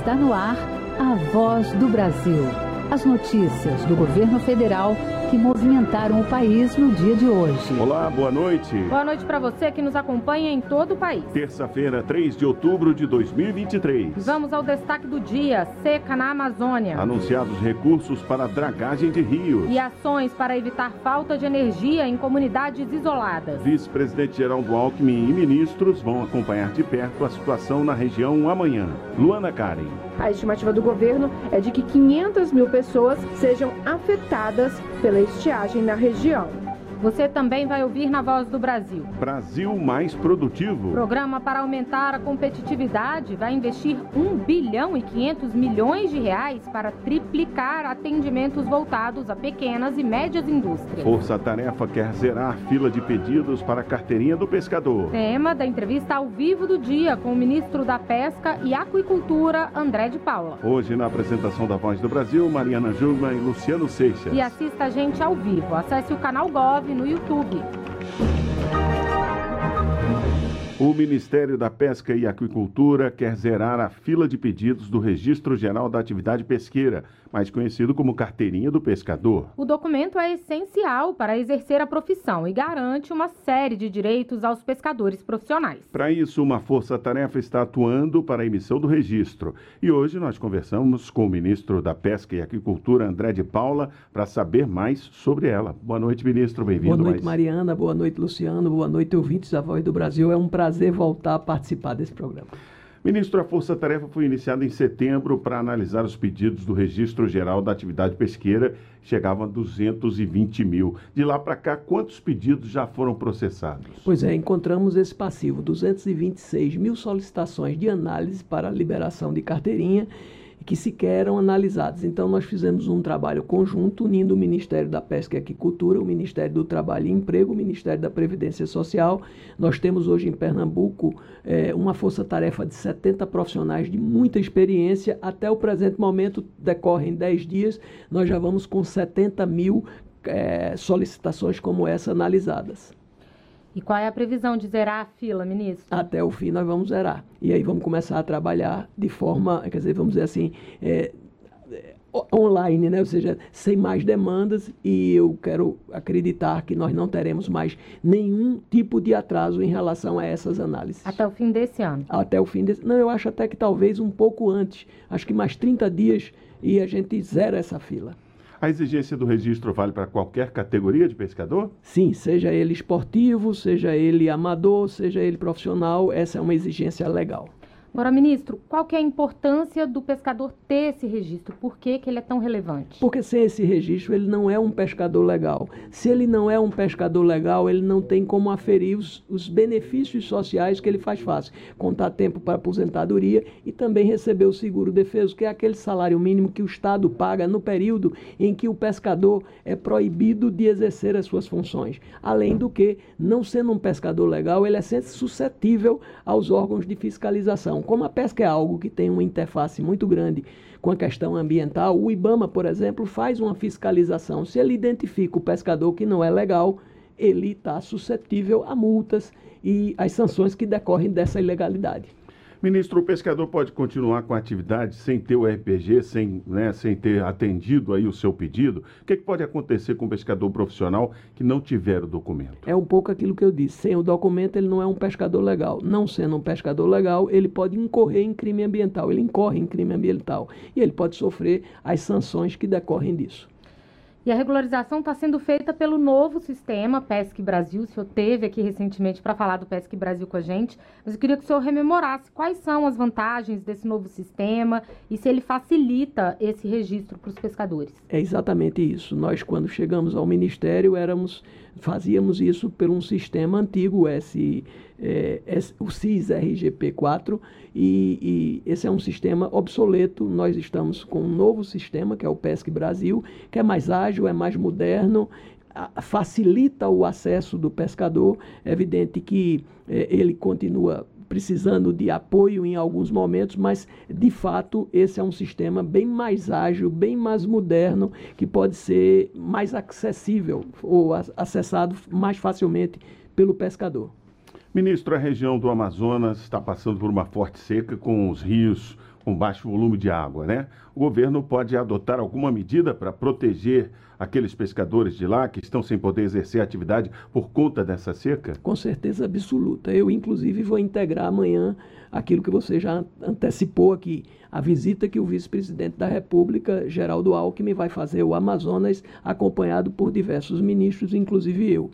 Está no ar a Voz do Brasil. As notícias do governo federal que movimentaram o país no dia de hoje. Olá, boa noite. Boa noite para você que nos acompanha em todo o país. Terça-feira, 3 de outubro de 2023. Vamos ao destaque do dia: seca na Amazônia. Anunciados recursos para dragagem de rios. E ações para evitar falta de energia em comunidades isoladas. Vice-presidente Geraldo Alckmin e ministros vão acompanhar de perto a situação na região amanhã. Luana Karen. A estimativa do governo é de que 500 mil pessoas sejam afetadas pela estiagem na região. Você também vai ouvir na Voz do Brasil. Brasil mais produtivo. Programa para aumentar a competitividade vai investir 1 bilhão e 500 milhões de reais para triplicar atendimentos voltados a pequenas e médias indústrias. Força Tarefa quer zerar fila de pedidos para a carteirinha do pescador. Tema da entrevista ao vivo do dia com o ministro da Pesca e Aquicultura, André de Paula. Hoje, na apresentação da Voz do Brasil, Mariana Jungmann e Luciano Seixas. E assista a gente ao vivo. Acesse o canal Gov no YouTube. O Ministério da Pesca e Aquicultura quer zerar a fila de pedidos do Registro Geral da Atividade Pesqueira, mais conhecido como Carteirinha do Pescador. O documento é essencial para exercer a profissão e garante uma série de direitos aos pescadores profissionais. Para isso, uma força-tarefa está atuando para a emissão do registro. E hoje nós conversamos com o ministro da Pesca e Aquicultura, André de Paula, para saber mais sobre ela. Boa noite, ministro. Bem-vindo. Boa noite, Mariana. Boa noite, Luciano. Boa noite, ouvintes da Voz do Brasil. É um prazer voltar a participar desse programa. Ministro, a Força-Tarefa foi iniciada em setembro para analisar os pedidos do Registro Geral da Atividade Pesqueira, chegavam a 220 mil. De lá para cá, quantos pedidos já foram processados? Pois é, encontramos esse passivo, 226 mil solicitações de análise para a liberação de carteirinha, que sequer eram analisados. Então, nós fizemos um trabalho conjunto, unindo o Ministério da Pesca e Aquicultura, o Ministério do Trabalho e Emprego, o Ministério da Previdência Social. Nós temos hoje em Pernambuco uma força-tarefa de 70 profissionais de muita experiência. Até o presente momento, decorrem 10 dias, nós já vamos com 70 mil solicitações como essa analisadas. E qual é a previsão de zerar a fila, ministro? Até o fim nós vamos zerar. E aí vamos começar a trabalhar de forma, quer dizer, vamos dizer assim, online, né? Ou seja, sem mais demandas, e eu quero acreditar que nós não teremos mais nenhum tipo de atraso em relação a essas análises. Até o fim desse ano? Até o fim desse... Não, eu acho até que talvez um pouco antes. Acho que mais 30 dias e a gente zera essa fila. A exigência do registro vale para qualquer categoria de pescador? Sim, seja ele esportivo, seja ele amador, seja ele profissional, essa é uma exigência legal. Agora, ministro, qual que é a importância do pescador ter esse registro? Por que ele é tão relevante? Porque sem esse registro ele não é um pescador legal. Se ele não é um pescador legal, ele não tem como aferir os benefícios sociais que ele faz fácil. Contar tempo para aposentadoria e também receber o seguro-defeso, que é aquele salário mínimo que o Estado paga no período em que o pescador é proibido de exercer as suas funções. Além do que, não sendo um pescador legal, ele é sempre suscetível aos órgãos de fiscalização. Como a pesca é algo que tem uma interface muito grande com a questão ambiental, o IBAMA, por exemplo, faz uma fiscalização. Se ele identifica o pescador que não é legal, ele está suscetível a multas e às sanções que decorrem dessa ilegalidade. Ministro, o pescador pode continuar com a atividade sem ter o RPG, sem ter atendido aí o seu pedido? O que pode acontecer com o pescador profissional que não tiver o documento? É um pouco aquilo que eu disse. Sem o documento, ele não é um pescador legal. Não sendo um pescador legal, ele pode incorrer em crime ambiental. Ele incorre em crime ambiental e ele pode sofrer as sanções que decorrem disso. E a regularização está sendo feita pelo novo sistema Pesque Brasil. O senhor esteve aqui recentemente para falar do Pesque Brasil com a gente, mas eu queria que o senhor rememorasse quais são as vantagens desse novo sistema e se ele facilita esse registro para os pescadores. É exatamente isso. Nós, quando chegamos ao Ministério, fazíamos isso por um sistema antigo, o SIS RGP4, e esse é um sistema obsoleto. Nós estamos com um novo sistema, que é o Pesque Brasil, que é mais ágil, é mais moderno, facilita o acesso do pescador. É evidente que ele continua precisando de apoio em alguns momentos, mas, de fato, esse é um sistema bem mais ágil, bem mais moderno, que pode ser mais acessível ou acessado mais facilmente pelo pescador. Ministro, a região do Amazonas está passando por uma forte seca, com os rios com baixo volume de água, né? O governo pode adotar alguma medida para proteger aqueles pescadores de lá que estão sem poder exercer a atividade por conta dessa seca? Com certeza absoluta. Eu, inclusive, vou integrar amanhã aquilo que você já antecipou aqui, a visita que o vice-presidente da República, Geraldo Alckmin, vai fazer ao Amazonas, acompanhado por diversos ministros, inclusive eu.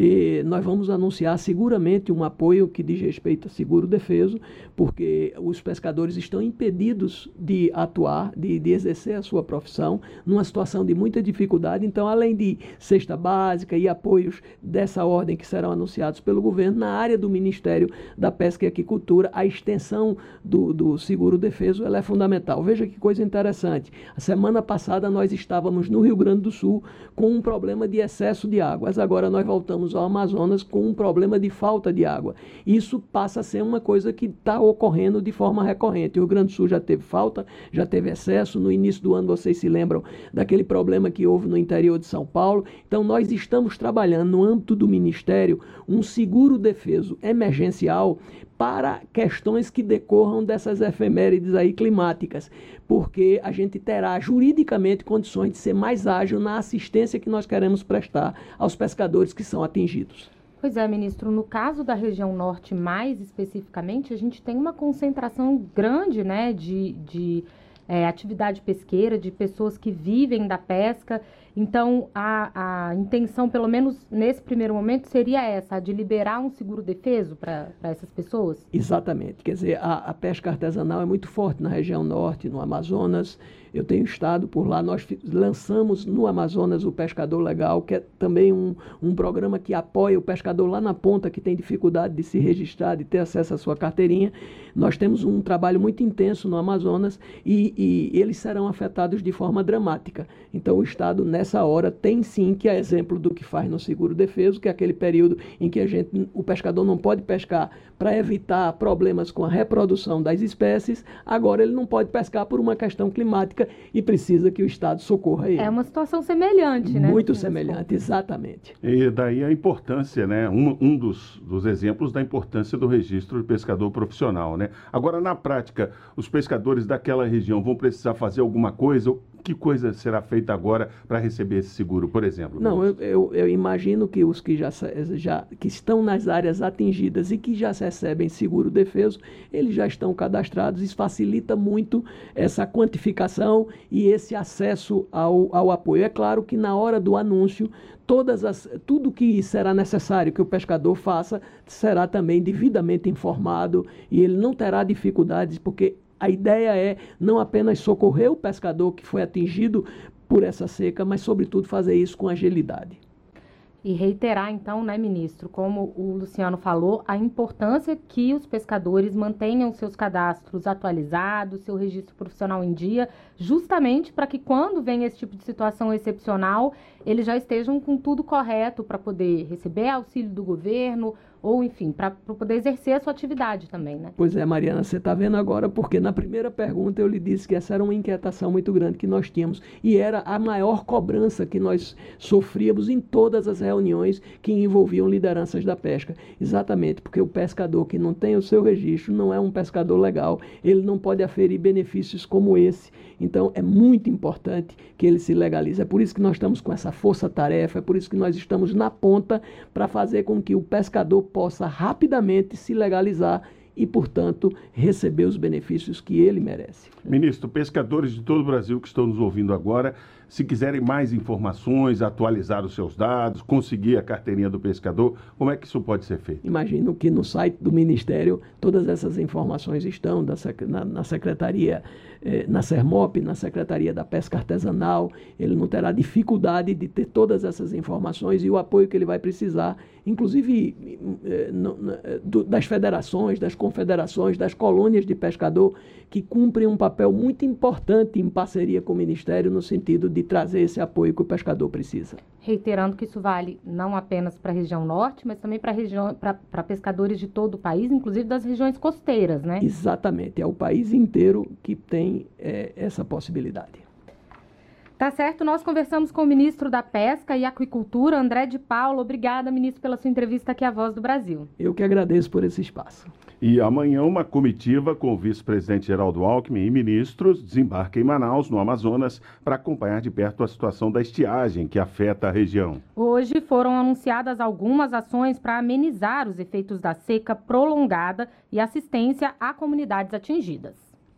E nós vamos anunciar seguramente um apoio que diz respeito a seguro defeso, porque os pescadores estão impedidos de atuar, de exercer a sua profissão, numa situação de muita dificuldade. Então, além de cesta básica e apoios dessa ordem que serão anunciados pelo governo, na área do Ministério da Pesca e Aquicultura, a extensão do seguro defeso ela é fundamental. Veja que coisa interessante. A semana passada nós estávamos no Rio Grande do Sul com um problema de excesso de águas. Agora nós voltamos ao Amazonas com um problema de falta de água. Isso passa a ser uma coisa que está ocorrendo de forma recorrente. O Rio Grande do Sul já teve falta, já teve excesso. No início do ano, vocês se lembram daquele problema que houve no interior de São Paulo. Então, nós estamos trabalhando no âmbito do Ministério um seguro defeso emergencial para questões que decorram dessas efemérides aí climáticas, porque a gente terá juridicamente condições de ser mais ágil na assistência que nós queremos prestar aos pescadores que são atingidos. Pois é, ministro, no caso da região norte, mais especificamente, a gente tem uma concentração grande, né, de atividade pesqueira, de pessoas que vivem da pesca. Então, a intenção, pelo menos nesse primeiro momento, seria essa, de liberar um seguro defeso para essas pessoas? Exatamente. Quer dizer, a pesca artesanal é muito forte na região norte, no Amazonas. Eu tenho estado por lá. Nós lançamos no Amazonas o Pescador Legal, que é também um programa que apoia o pescador lá na ponta, que tem dificuldade de se registrar, de ter acesso à sua carteirinha. Nós temos um trabalho muito intenso no Amazonas e eles serão afetados de forma dramática. Então, o Estado, nessa hora, tem sim, que é exemplo do que faz no seguro defeso, que é aquele período em que o pescador não pode pescar para evitar problemas com a reprodução das espécies. Agora, ele não pode pescar por uma questão climática e precisa que o Estado socorra ele. É uma situação semelhante, né? Muito semelhante, exatamente. E daí a importância, né? Um dos exemplos da importância do registro de pescador profissional, né? Agora, na prática, os pescadores daquela região vão precisar fazer alguma coisa? Que coisa será feita agora para receber esse seguro, por exemplo? Não, eu imagino que os que que estão nas áreas atingidas e que já recebem seguro defeso, eles já estão cadastrados. Isso facilita muito essa quantificação e esse acesso ao apoio. É claro que na hora do anúncio, tudo que será necessário que o pescador faça será também devidamente informado e ele não terá dificuldades, porque a ideia é não apenas socorrer o pescador que foi atingido por essa seca, mas, sobretudo, fazer isso com agilidade. E reiterar, então, né, ministro, como o Luciano falou, a importância que os pescadores mantenham seus cadastros atualizados, seu registro profissional em dia, justamente para que, quando vem esse tipo de situação excepcional, eles já estejam com tudo correto para poder receber auxílio do governo, ou, enfim, para poder exercer a sua atividade também, né? Pois é, Mariana, você está vendo agora, porque na primeira pergunta eu lhe disse que essa era uma inquietação muito grande que nós tínhamos, e era a maior cobrança que nós sofríamos em todas as reuniões que envolviam lideranças da pesca. Exatamente, porque o pescador que não tem o seu registro não é um pescador legal, ele não pode aferir benefícios como esse. Então, é muito importante que ele se legalize. É por isso que nós estamos com essa força-tarefa, é por isso que nós estamos na ponta para fazer com que o pescador possa rapidamente se legalizar e, portanto, receber os benefícios que ele merece. Ministro, pescadores de todo o Brasil que estão nos ouvindo agora, se quiserem mais informações, atualizar os seus dados, conseguir a carteirinha do pescador, como é que isso pode ser feito? Imagino que no site do Ministério todas essas informações estão na Secretaria, na Sermop, na Secretaria da Pesca Artesanal. Ele não terá dificuldade de ter todas essas informações e o apoio que ele vai precisar, inclusive das federações, das confederações, das colônias de pescador, que cumprem um papel muito importante em parceria com o Ministério no sentido de trazer esse apoio que o pescador precisa. Reiterando que isso vale não apenas para a região norte, mas também para pescadores de todo o país, inclusive das regiões costeiras, né? Exatamente, é o país inteiro que tem essa possibilidade. Tá certo, nós conversamos com o ministro da Pesca e Aquicultura, André de Paula. Obrigada, ministro, pela sua entrevista aqui à Voz do Brasil. Eu que agradeço por esse espaço. E amanhã uma comitiva com o vice-presidente Geraldo Alckmin e ministros desembarca em Manaus, no Amazonas, para acompanhar de perto a situação da estiagem que afeta a região. Hoje foram anunciadas algumas ações para amenizar os efeitos da seca prolongada e assistência a comunidades atingidas.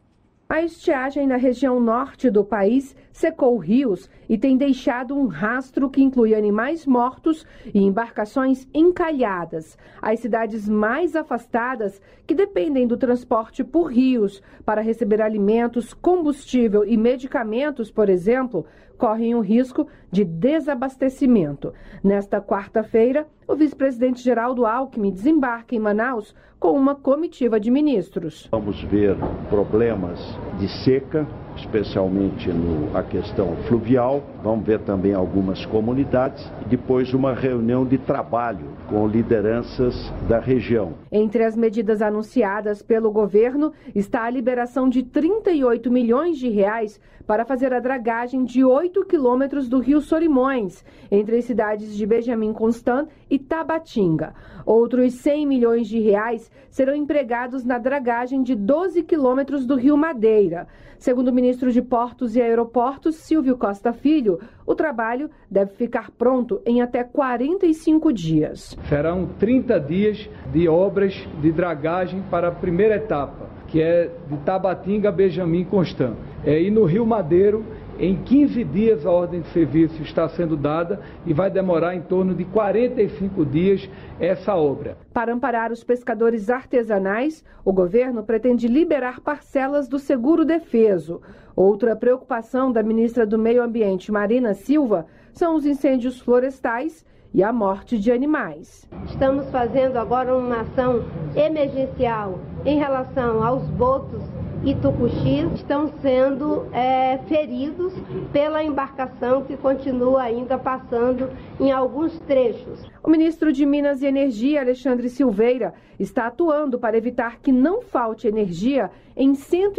A estiagem na região norte do país secou rios e tem deixado um rastro que inclui animais mortos e embarcações encalhadas. As cidades mais afastadas, que dependem do transporte por rios para receber alimentos, combustível e medicamentos, por exemplo, correm o risco de desabastecimento. Nesta quarta-feira, o vice-presidente Geraldo Alckmin desembarca em Manaus com uma comitiva de ministros. Vamos ver problemas de seca, especialmente a questão fluvial. Vamos ver também algumas comunidades e depois uma reunião de trabalho com lideranças da região. Entre as medidas anunciadas pelo governo está a liberação de 38 milhões de reais para fazer a dragagem de 8 quilômetros do Rio Solimões, entre as cidades de Benjamin Constant e Tabatinga. Outros 100 milhões de reais serão empregados na dragagem de 12 quilômetros do Rio Madeira. Segundo o ministro de Portos e Aeroportos, Silvio Costa Filho, o trabalho deve ficar pronto em até 45 dias. Serão 30 dias de obras de dragagem para a primeira etapa, que é de Tabatinga a Benjamin Constant. E no Rio Madeiro, em 15 dias a ordem de serviço está sendo dada e vai demorar em torno de 45 dias essa obra. Para amparar os pescadores artesanais, o governo pretende liberar parcelas do seguro-defeso. Outra preocupação da ministra do Meio Ambiente, Marina Silva, são os incêndios florestais e a morte de animais. Estamos fazendo agora uma ação emergencial em relação aos botos e tucuxis, estão sendo feridos pela embarcação que continua ainda passando em alguns trechos. O ministro de Minas e Energia, Alexandre Silveira, está atuando para evitar que não falte energia em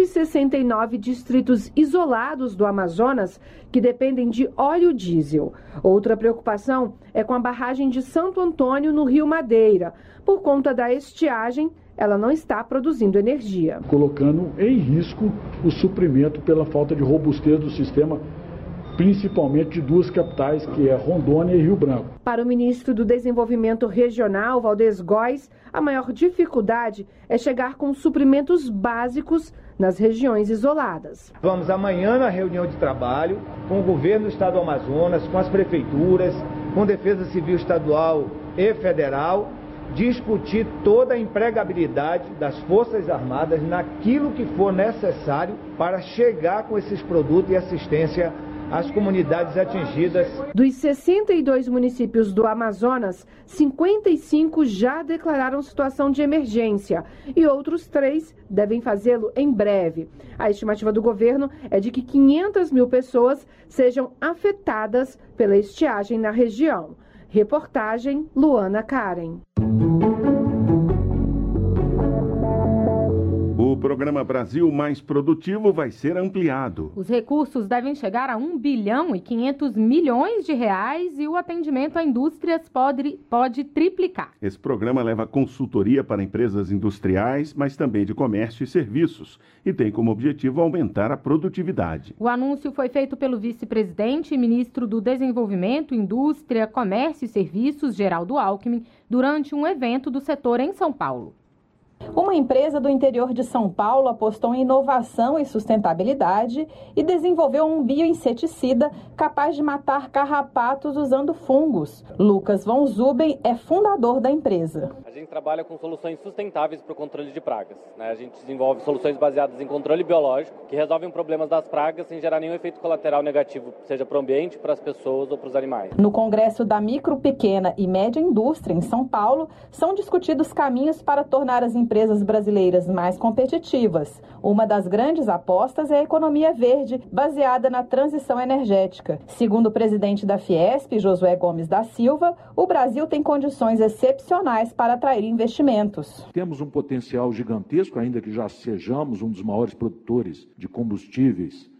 169 distritos isolados do Amazonas que dependem de óleo diesel. Outra preocupação é com a barragem de Santo Antônio, no Rio Madeira. Por conta da estiagem, ela não está produzindo energia, colocando em risco o suprimento pela falta de robustez do sistema, principalmente de duas capitais, que é Rondônia e Rio Branco. Para o ministro do Desenvolvimento Regional, Valdez Góes, a maior dificuldade é chegar com suprimentos básicos nas regiões isoladas. Vamos amanhã na reunião de trabalho com o governo do estado do Amazonas, com as prefeituras, com Defesa Civil Estadual e Federal, discutir toda a empregabilidade das Forças Armadas naquilo que for necessário para chegar com esses produtos e assistência às comunidades atingidas. Dos 62 municípios do Amazonas, 55 já declararam situação de emergência e outros 3 devem fazê-lo em breve. A estimativa do governo é de que 500 mil pessoas sejam afetadas pela estiagem na região. Reportagem Luana Karen. O programa Brasil Mais Produtivo vai ser ampliado. Os recursos devem chegar a 1 bilhão e 500 milhões de reais e o atendimento a indústrias pode triplicar. Esse programa leva consultoria para empresas industriais, mas também de comércio e serviços, e tem como objetivo aumentar a produtividade. O anúncio foi feito pelo vice-presidente e ministro do Desenvolvimento, Indústria, Comércio e Serviços, Geraldo Alckmin, durante um evento do setor em São Paulo. Uma empresa do interior de São Paulo apostou em inovação e sustentabilidade e desenvolveu um bioinseticida capaz de matar carrapatos usando fungos. Lucas von Zuben é fundador da empresa. A gente trabalha com soluções sustentáveis para o controle de pragas. A gente desenvolve soluções baseadas em controle biológico que resolvem problemas das pragas sem gerar nenhum efeito colateral negativo, seja para o ambiente, para as pessoas ou para os animais. No Congresso da Micro, Pequena e Média Indústria, em São Paulo, são discutidos caminhos para tornar as empresas brasileiras mais competitivas. Uma das grandes apostas é a economia verde, baseada na transição energética. Segundo o presidente da Fiesp, Josué Gomes da Silva, o Brasil tem condições excepcionais para atrair investimentos. Temos um potencial gigantesco, ainda que já sejamos um dos maiores produtores de combustíveis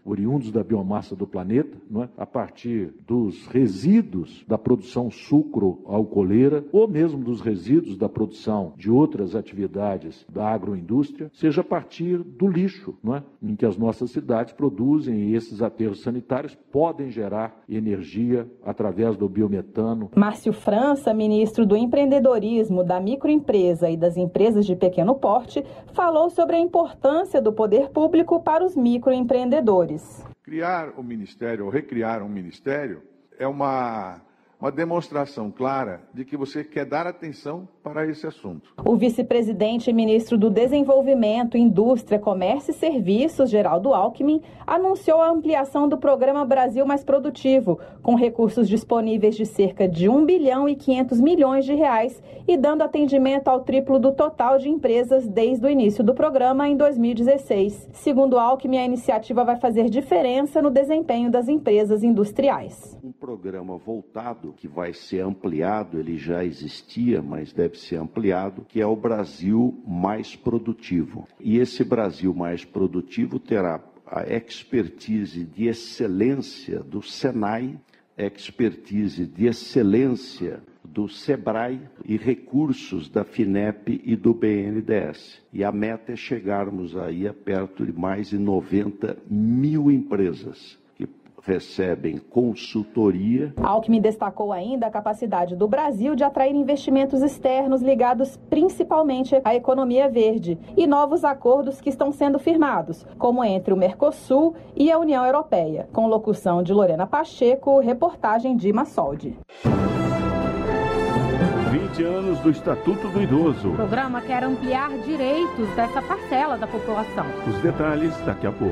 oriundos da biomassa do planeta, não é? A partir dos resíduos da produção sucro-alcooleira ou mesmo dos resíduos da produção de outras atividades da agroindústria, seja a partir do lixo, não é? Em que as nossas cidades produzem, e esses aterros sanitários podem gerar energia através do biometano. Márcio França, ministro do Empreendedorismo, da Microempresa e das Empresas de Pequeno Porte, falou sobre a importância do poder público para os microempreendedores. Criar o ministério ou recriar um ministério é uma demonstração clara de que você quer dar atenção para esse assunto. O vice-presidente e ministro do Desenvolvimento, Indústria, Comércio e Serviços, Geraldo Alckmin, anunciou a ampliação do programa Brasil Mais Produtivo, com recursos disponíveis de cerca de 1 bilhão e 500 milhões de reais e dando atendimento ao triplo do total de empresas desde o início do programa em 2016. Segundo Alckmin, a iniciativa vai fazer diferença no desempenho das empresas industriais. Um programa voltado, que vai ser ampliado, ele já existia, mas deve ser ampliado, que é o Brasil Mais Produtivo. E esse Brasil Mais Produtivo terá a expertise de excelência do Senai, expertise de excelência do SEBRAE e recursos da FINEP e do BNDES. E a meta é chegarmos aí a perto de mais de 90 mil empresas que recebem consultoria. Alckmin destacou ainda a capacidade do Brasil de atrair investimentos externos ligados principalmente à economia verde e novos acordos que estão sendo firmados, como entre o Mercosul e a União Europeia. Com locução de Lorena Pacheco, reportagem de Massoldi. 20 anos do Estatuto do Idoso. O programa quer ampliar direitos dessa parcela da população. Os detalhes daqui a pouco.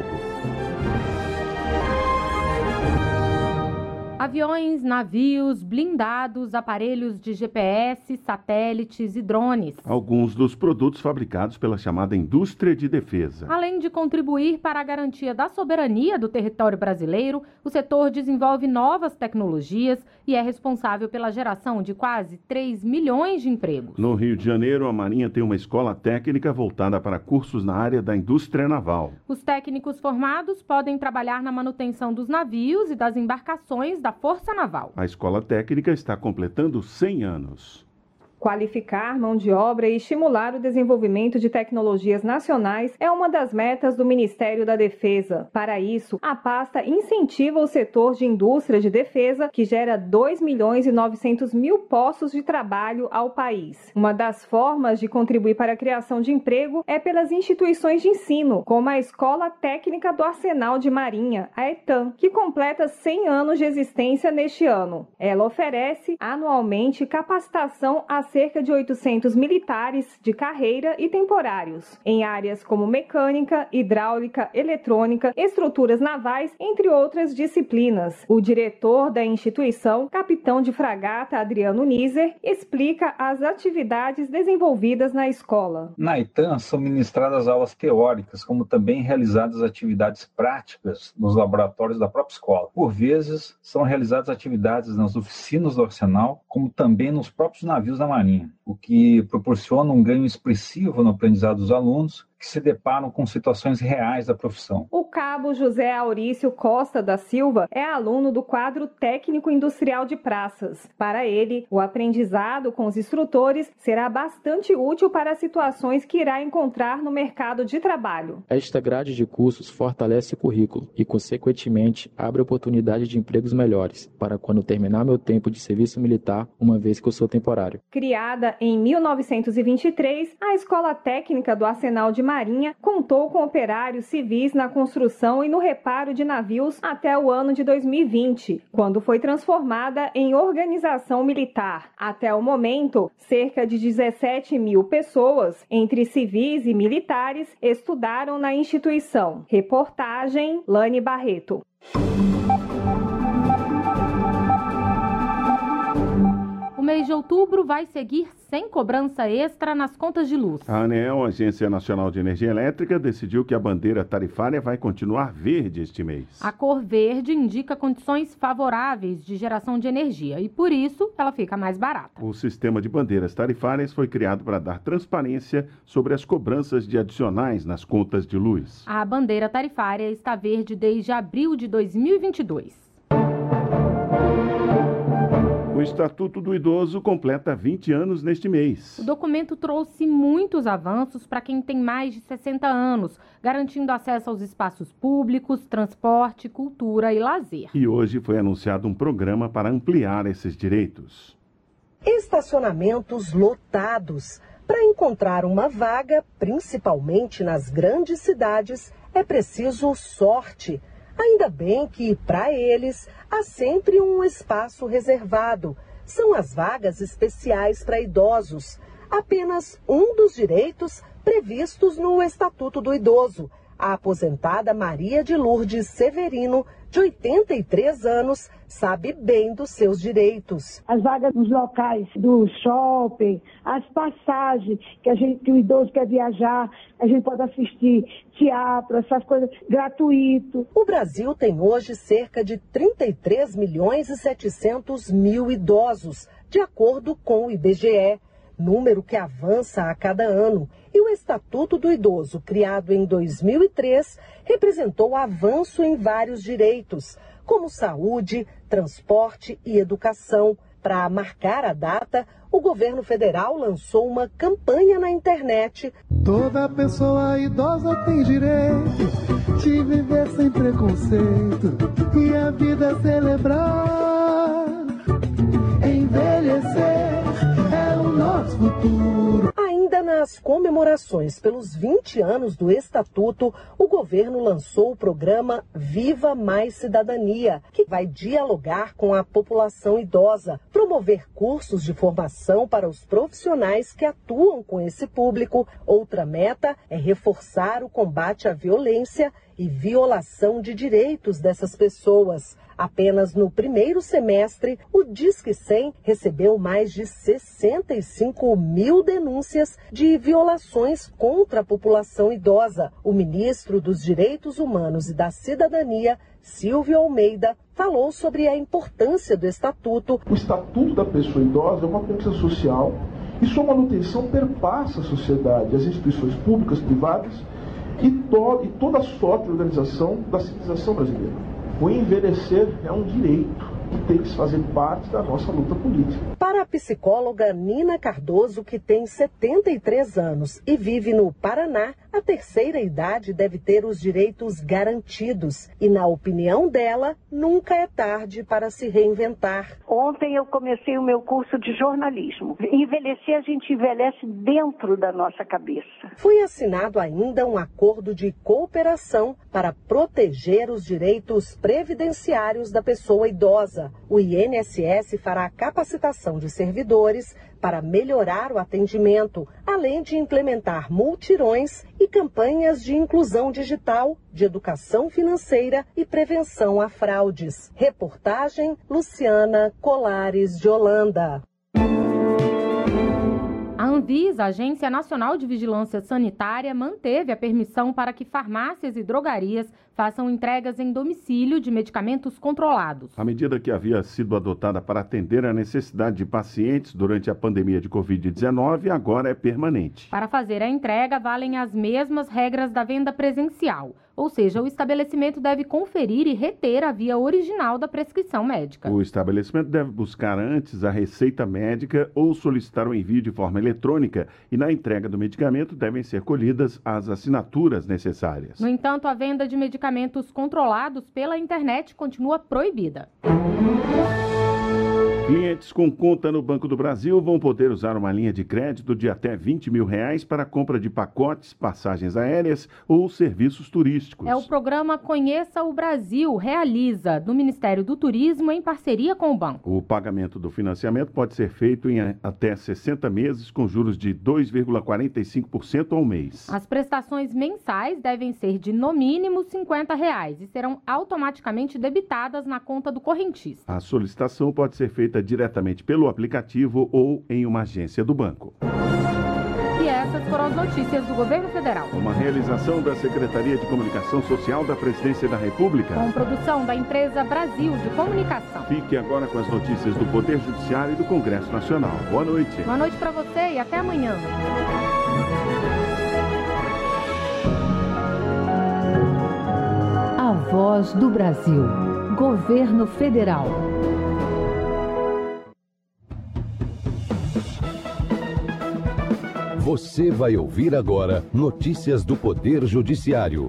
Aviões, navios, blindados, aparelhos de GPS, satélites e drones. Alguns dos produtos fabricados pela chamada indústria de defesa. Além de contribuir para a garantia da soberania do território brasileiro, o setor desenvolve novas tecnologias e é responsável pela geração de quase 3 milhões de empregos. No Rio de Janeiro, a Marinha tem uma escola técnica voltada para cursos na área da indústria naval. Os técnicos formados podem trabalhar na manutenção dos navios e das embarcações da Força Naval. A escola técnica está completando 100 anos. Qualificar mão de obra e estimular o desenvolvimento de tecnologias nacionais é uma das metas do Ministério da Defesa. Para isso, a pasta incentiva o setor de indústria de defesa, que gera 2 milhões e 900 mil postos de trabalho ao país. Uma das formas de contribuir para a criação de emprego é pelas instituições de ensino, como a Escola Técnica do Arsenal de Marinha, a ETAM, que completa 100 anos de existência neste ano. Ela oferece anualmente capacitação a cerca de 800 militares de carreira e temporários, em áreas como mecânica, hidráulica, eletrônica, estruturas navais, entre outras disciplinas. O diretor da instituição, capitão de fragata Adriano Nizer, explica as atividades desenvolvidas na escola. Na ETAM são ministradas aulas teóricas, como também realizadas atividades práticas nos laboratórios da própria escola. Por vezes, são realizadas atividades nas oficinas do arsenal, como também nos próprios navios da Marinha, o que proporciona um ganho expressivo no aprendizado dos alunos que se deparam com situações reais da profissão. O cabo José Aurício Costa da Silva é aluno do quadro técnico industrial de praças. Para ele, o aprendizado com os instrutores será bastante útil para situações que irá encontrar no mercado de trabalho. Esta grade de cursos fortalece o currículo e, consequentemente, abre oportunidade de empregos melhores para quando terminar meu tempo de serviço militar, uma vez que eu sou temporário. Criada em 1923, a Escola Técnica do Arsenal de Marinha contou com operários civis na construção e no reparo de navios até o ano de 2020, quando foi transformada em organização militar. Até o momento, cerca de 17 mil pessoas, entre civis e militares, estudaram na instituição. Reportagem Lani mês de outubro vai seguir sem cobrança extra nas contas de luz. A ANEEL, Agência Nacional de Energia Elétrica, decidiu que a bandeira tarifária vai continuar verde este mês. A cor verde indica condições favoráveis de geração de energia e, por isso, ela fica mais barata. O sistema de bandeiras tarifárias foi criado para dar transparência sobre as cobranças de adicionais nas contas de luz. A bandeira tarifária está verde desde abril de 2022. O Estatuto do Idoso completa 20 anos neste mês. O documento trouxe muitos avanços para quem tem mais de 60 anos, garantindo acesso aos espaços públicos, transporte, cultura e lazer. E hoje foi anunciado um programa para ampliar esses direitos. Estacionamentos lotados. Para encontrar uma vaga, principalmente nas grandes cidades, é preciso sorte. Ainda bem que, para eles, há sempre um espaço reservado. São as vagas especiais para idosos. Apenas um dos direitos previstos no Estatuto do Idoso. A aposentada Maria de Lourdes Severino, de 83 anos, sabe bem dos seus direitos. As vagas nos locais do shopping, as passagens que o idoso quer viajar, a gente pode assistir teatro, essas coisas, gratuito. O Brasil tem hoje cerca de 33 milhões e 700 mil idosos, de acordo com o IBGE. Número que avança a cada ano. E o Estatuto do Idoso, criado em 2003, representou avanço em vários direitos, como saúde, transporte e educação. Para marcar a data, o governo federal lançou uma campanha na internet. Toda pessoa idosa tem direito de viver sem preconceito e a vida celebrar, envelhecer é o nosso futuro. Ainda nas comemorações pelos 20 anos do Estatuto, o governo lançou o programa Viva Mais Cidadania, que vai dialogar com a população idosa, promover cursos de formação para os profissionais que atuam com esse público. Outra meta é reforçar o combate à violência e violação de direitos dessas pessoas. Apenas no primeiro semestre, o Disque 100 recebeu mais de 65 mil denúncias de violações contra a população idosa. O ministro dos Direitos Humanos e da Cidadania, Silvio Almeida, falou sobre a importância do Estatuto. O Estatuto da Pessoa Idosa é uma conquista social e sua manutenção perpassa a sociedade, as instituições públicas, privadas e toda a sorte de organização da civilização brasileira. O envelhecer é um direito que tem que fazer parte da nossa luta política. Para a psicóloga Nina Cardoso, que tem 73 anos e vive no Paraná, a terceira idade deve ter os direitos garantidos. E, na opinião dela, nunca é tarde para se reinventar. Ontem eu comecei o meu curso de jornalismo. Envelhecer, a gente envelhece dentro da nossa cabeça. Foi assinado ainda um acordo de cooperação para proteger os direitos previdenciários da pessoa idosa. O INSS fará capacitação de servidores para melhorar o atendimento, além de implementar multirões e campanhas de inclusão digital, de educação financeira e prevenção a fraudes. Reportagem Luciana Colares de Holanda. A Anvisa, Agência Nacional de Vigilância Sanitária, manteve a permissão para que farmácias e drogarias façam entregas em domicílio de medicamentos controlados. A medida que havia sido adotada para atender a necessidade de pacientes durante a pandemia de Covid-19 agora é permanente. Para fazer a entrega, valem as mesmas regras da venda presencial. Ou seja, o estabelecimento deve conferir e reter a via original da prescrição médica. O estabelecimento deve buscar antes a receita médica ou solicitar o envio de forma eletrônica e na entrega do medicamento devem ser colhidas as assinaturas necessárias. No entanto, a venda de medicamentos controlados pela internet continua proibida. Clientes com conta no Banco do Brasil vão poder usar uma linha de crédito de até R$20 mil para a compra de pacotes, passagens aéreas ou serviços turísticos. É o programa Conheça o Brasil, realiza, do Ministério do Turismo em parceria com o banco. O pagamento do financiamento pode ser feito em até 60 meses com juros de 2,45% ao mês. As prestações mensais devem ser de no mínimo R$50 e serão automaticamente debitadas na conta do correntista. A solicitação pode ser feita feita diretamente pelo aplicativo ou em uma agência do banco. E essas foram as notícias do Governo Federal. Uma realização da Secretaria de Comunicação Social da Presidência da República. Com produção da empresa Brasil de Comunicação. Fique agora com as notícias do Poder Judiciário e do Congresso Nacional. Boa noite. Boa noite para você e até amanhã. A Voz do Brasil. Governo Federal. Você vai ouvir agora notícias do Poder Judiciário.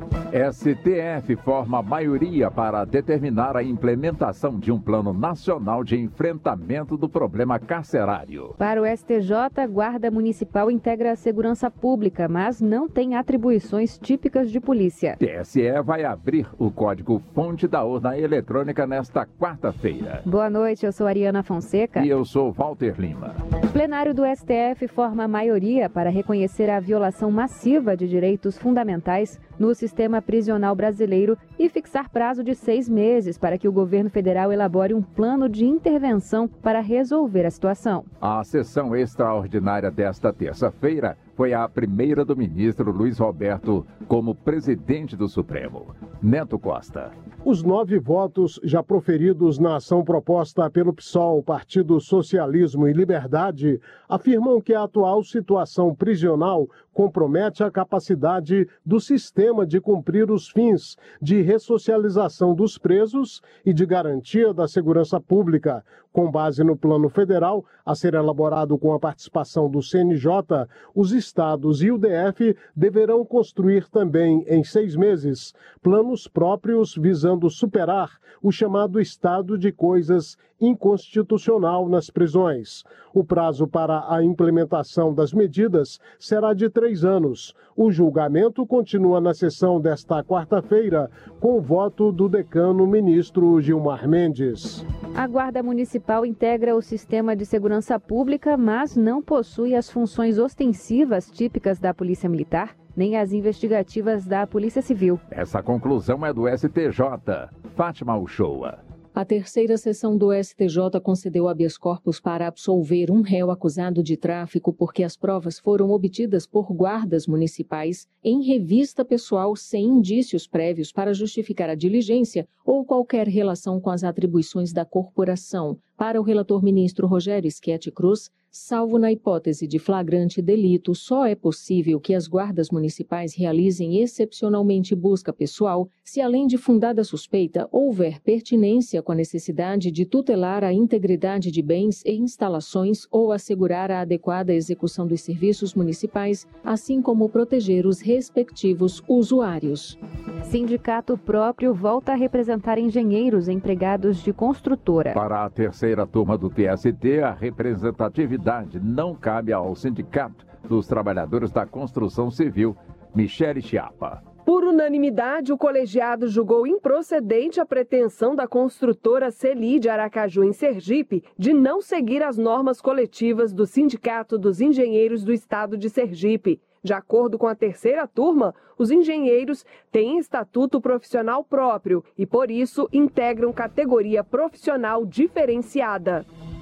STF forma maioria para determinar a implementação de um plano nacional de enfrentamento do problema carcerário. Para o STJ, a Guarda Municipal integra a segurança pública, mas não tem atribuições típicas de polícia. TSE vai abrir o código-fonte da urna eletrônica nesta quarta-feira. Boa noite, eu sou Ariana Fonseca. E eu sou Walter Lima. O plenário do STF forma maioria para reconhecer a violação massiva de direitos fundamentais no sistema prisional brasileiro e fixar prazo de 6 meses para que o governo federal elabore um plano de intervenção para resolver a situação. A sessão extraordinária desta terça-feira foi a primeira do ministro Luiz Roberto como presidente do Supremo. Neto Costa. Os 9 votos já proferidos na ação proposta pelo PSOL, Partido Socialismo e Liberdade, afirmam que a atual situação prisional compromete a capacidade do sistema de cumprir os fins de ressocialização dos presos e de garantia da segurança pública. Com base no plano federal, a ser elaborado com a participação do CNJ, os estados e o DF deverão construir também, em 6 meses, planos próprios visando superar o chamado estado de coisas inconstitucional nas prisões. O prazo para a implementação das medidas será de 3 anos. O julgamento continua na sessão desta quarta-feira, com o voto do decano ministro Gilmar Mendes. A Guarda Municipal integra o sistema de segurança pública, mas não possui as funções ostensivas típicas da Polícia Militar, nem as investigativas da Polícia Civil. Essa conclusão é do STJ. Fátima Uchoa. A terceira sessão do STJ concedeu habeas corpus para absolver um réu acusado de tráfico porque as provas foram obtidas por guardas municipais em revista pessoal sem indícios prévios para justificar a diligência ou qualquer relação com as atribuições da corporação. Para o relator ministro Rogério Schetti Cruz, salvo na hipótese de flagrante delito, só é possível que as guardas municipais realizem excepcionalmente busca pessoal se, além de fundada suspeita, houver pertinência com a necessidade de tutelar a integridade de bens e instalações ou assegurar a adequada execução dos serviços municipais, assim como proteger os respectivos usuários. Sindicato próprio volta a representar engenheiros empregados de construtora. Para a terceira turma do TST, a representatividade não cabe ao Sindicato dos Trabalhadores da Construção Civil. Michele Chiapa. Por unanimidade, o colegiado julgou improcedente a pretensão da construtora Celi de Aracaju, em Sergipe, de não seguir as normas coletivas do Sindicato dos Engenheiros do Estado de Sergipe. De acordo com a terceira turma, os engenheiros têm estatuto profissional próprio e, por isso, integram categoria profissional diferenciada.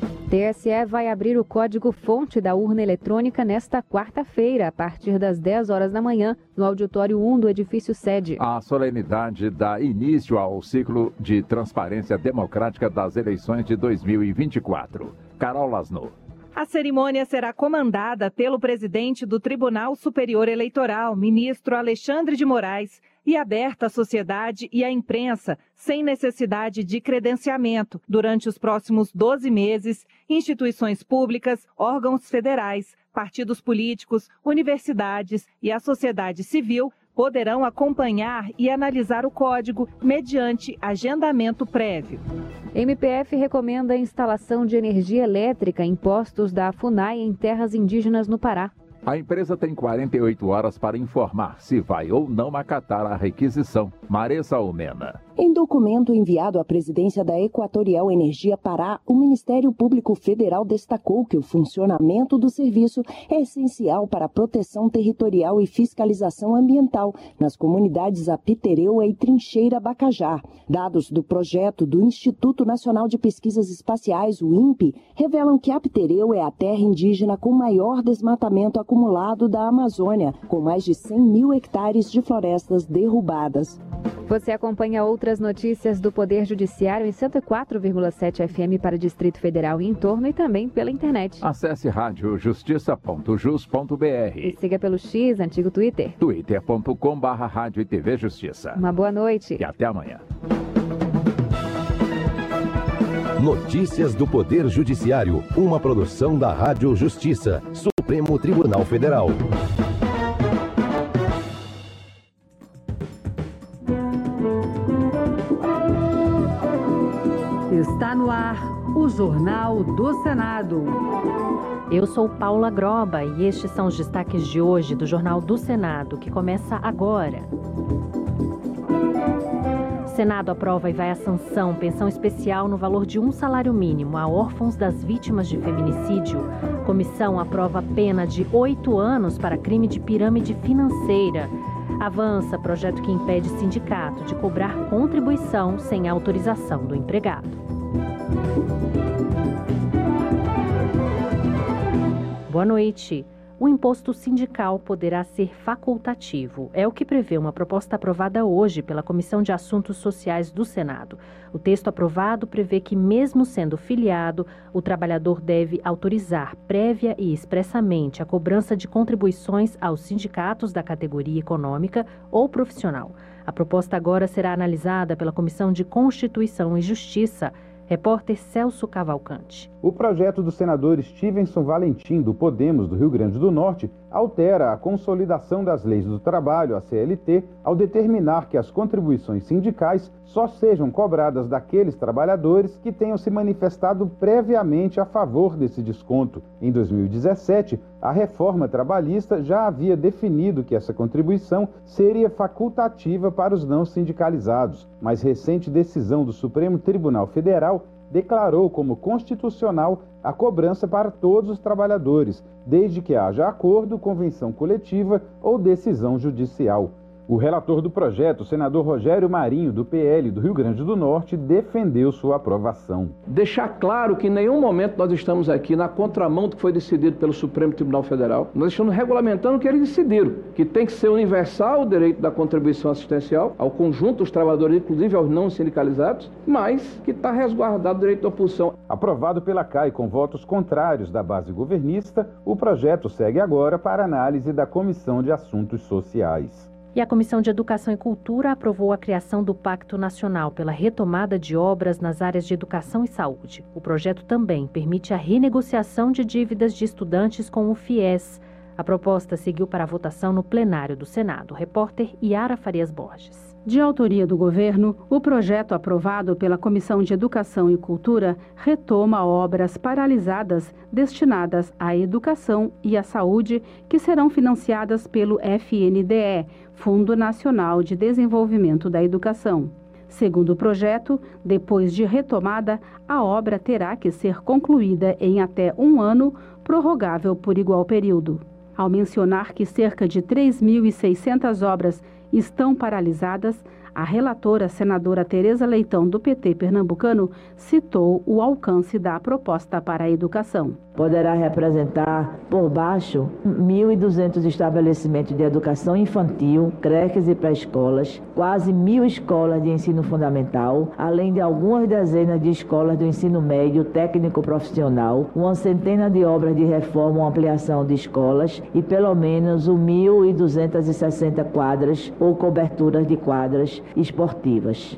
TSE vai abrir o código-fonte da urna eletrônica nesta quarta-feira, a partir das 10 horas da manhã, no auditório 1 do edifício sede. A solenidade dá início ao ciclo de transparência democrática das eleições de 2024. Carol Lasno. A cerimônia será comandada pelo presidente do Tribunal Superior Eleitoral, ministro Alexandre de Moraes, e aberta à sociedade e à imprensa, sem necessidade de credenciamento. Durante os próximos 12 meses, instituições públicas, órgãos federais, partidos políticos, universidades e a sociedade civil poderão acompanhar e analisar o código mediante agendamento prévio. MPF recomenda a instalação de energia elétrica em postos da FUNAI em terras indígenas no Pará. A empresa tem 48 horas para informar se vai ou não acatar a requisição. Maressa Almena. Em documento enviado à presidência da Equatorial Energia Pará, o Ministério Público Federal destacou que o funcionamento do serviço é essencial para a proteção territorial e fiscalização ambiental nas comunidades Apitereua e Trincheira Bacajá. Dados do projeto do Instituto Nacional de Pesquisas Espaciais, o INPE, revelam que Apitereua é a terra indígena com maior desmatamento acumulado da Amazônia, com mais de 100 mil hectares de florestas derrubadas. Você acompanha outras notícias do Poder Judiciário em 104,7 FM para Distrito Federal e em torno e também pela internet. Acesse radiojustiça.jus.br e siga pelo X, antigo Twitter. twitter.com/rádio e TV Justiça. Uma boa noite. E até amanhã. Notícias do Poder Judiciário, uma produção da Rádio Justiça, Supremo Tribunal Federal. Está no ar o Jornal do Senado. Eu sou Paula Groba e estes são os destaques de hoje do Jornal do Senado, que começa agora. Senado aprova e vai à sanção pensão especial no valor de 1 salário mínimo a órfãos das vítimas de feminicídio. Comissão aprova pena de 8 anos para crime de pirâmide financeira. Avança projeto que impede sindicato de cobrar contribuição sem autorização do empregado. Boa noite. O imposto sindical poderá ser facultativo. É o que prevê uma proposta aprovada hoje pela Comissão de Assuntos Sociais do Senado. O texto aprovado prevê que, mesmo sendo filiado, o trabalhador deve autorizar prévia e expressamente a cobrança de contribuições aos sindicatos da categoria econômica ou profissional. A proposta agora será analisada pela Comissão de Constituição e Justiça. Repórter Celso Cavalcante. O projeto do senador Stevenson Valentim, do Podemos do Rio Grande do Norte, altera a consolidação das leis do trabalho, a CLT, ao determinar que as contribuições sindicais só sejam cobradas daqueles trabalhadores que tenham se manifestado previamente a favor desse desconto. Em 2017, a reforma trabalhista já havia definido que essa contribuição seria facultativa para os não sindicalizados. Mais recente decisão do Supremo Tribunal Federal declarou como constitucional a cobrança para todos os trabalhadores, desde que haja acordo, convenção coletiva ou decisão judicial. O relator do projeto, o senador Rogério Marinho, do PL do Rio Grande do Norte, defendeu sua aprovação. Deixar claro que em nenhum momento nós estamos aqui na contramão do que foi decidido pelo Supremo Tribunal Federal. Nós estamos regulamentando o que eles decidiram, que tem que ser universal o direito da contribuição assistencial ao conjunto dos trabalhadores, inclusive aos não sindicalizados, mas que está resguardado o direito de oposição. Aprovado pela CAI com votos contrários da base governista, o projeto segue agora para análise da Comissão de Assuntos Sociais. E a Comissão de Educação e Cultura aprovou a criação do Pacto Nacional pela retomada de obras nas áreas de educação e saúde. O projeto também permite a renegociação de dívidas de estudantes com o FIES. A proposta seguiu para a votação no plenário do Senado. Repórter Yara Farias Borges. De autoria do governo, o projeto aprovado pela Comissão de Educação e Cultura retoma obras paralisadas destinadas à educação e à saúde que serão financiadas pelo FNDE, Fundo Nacional de Desenvolvimento da Educação. Segundo o projeto, depois de retomada, a obra terá que ser concluída em até 1 ano, prorrogável por igual período. Ao mencionar que cerca de 3.600 obras estão paralisadas, a relatora, senadora Tereza Leitão, do PT pernambucano, citou o alcance da proposta para a educação. Poderá representar, por baixo, 1.200 estabelecimentos de educação infantil, creches e pré-escolas, quase 1.000 escolas de ensino fundamental, além de algumas dezenas de escolas do ensino médio técnico profissional, uma centena de obras de reforma ou ampliação de escolas e pelo menos 1.260 quadras ou coberturas de quadras esportivas.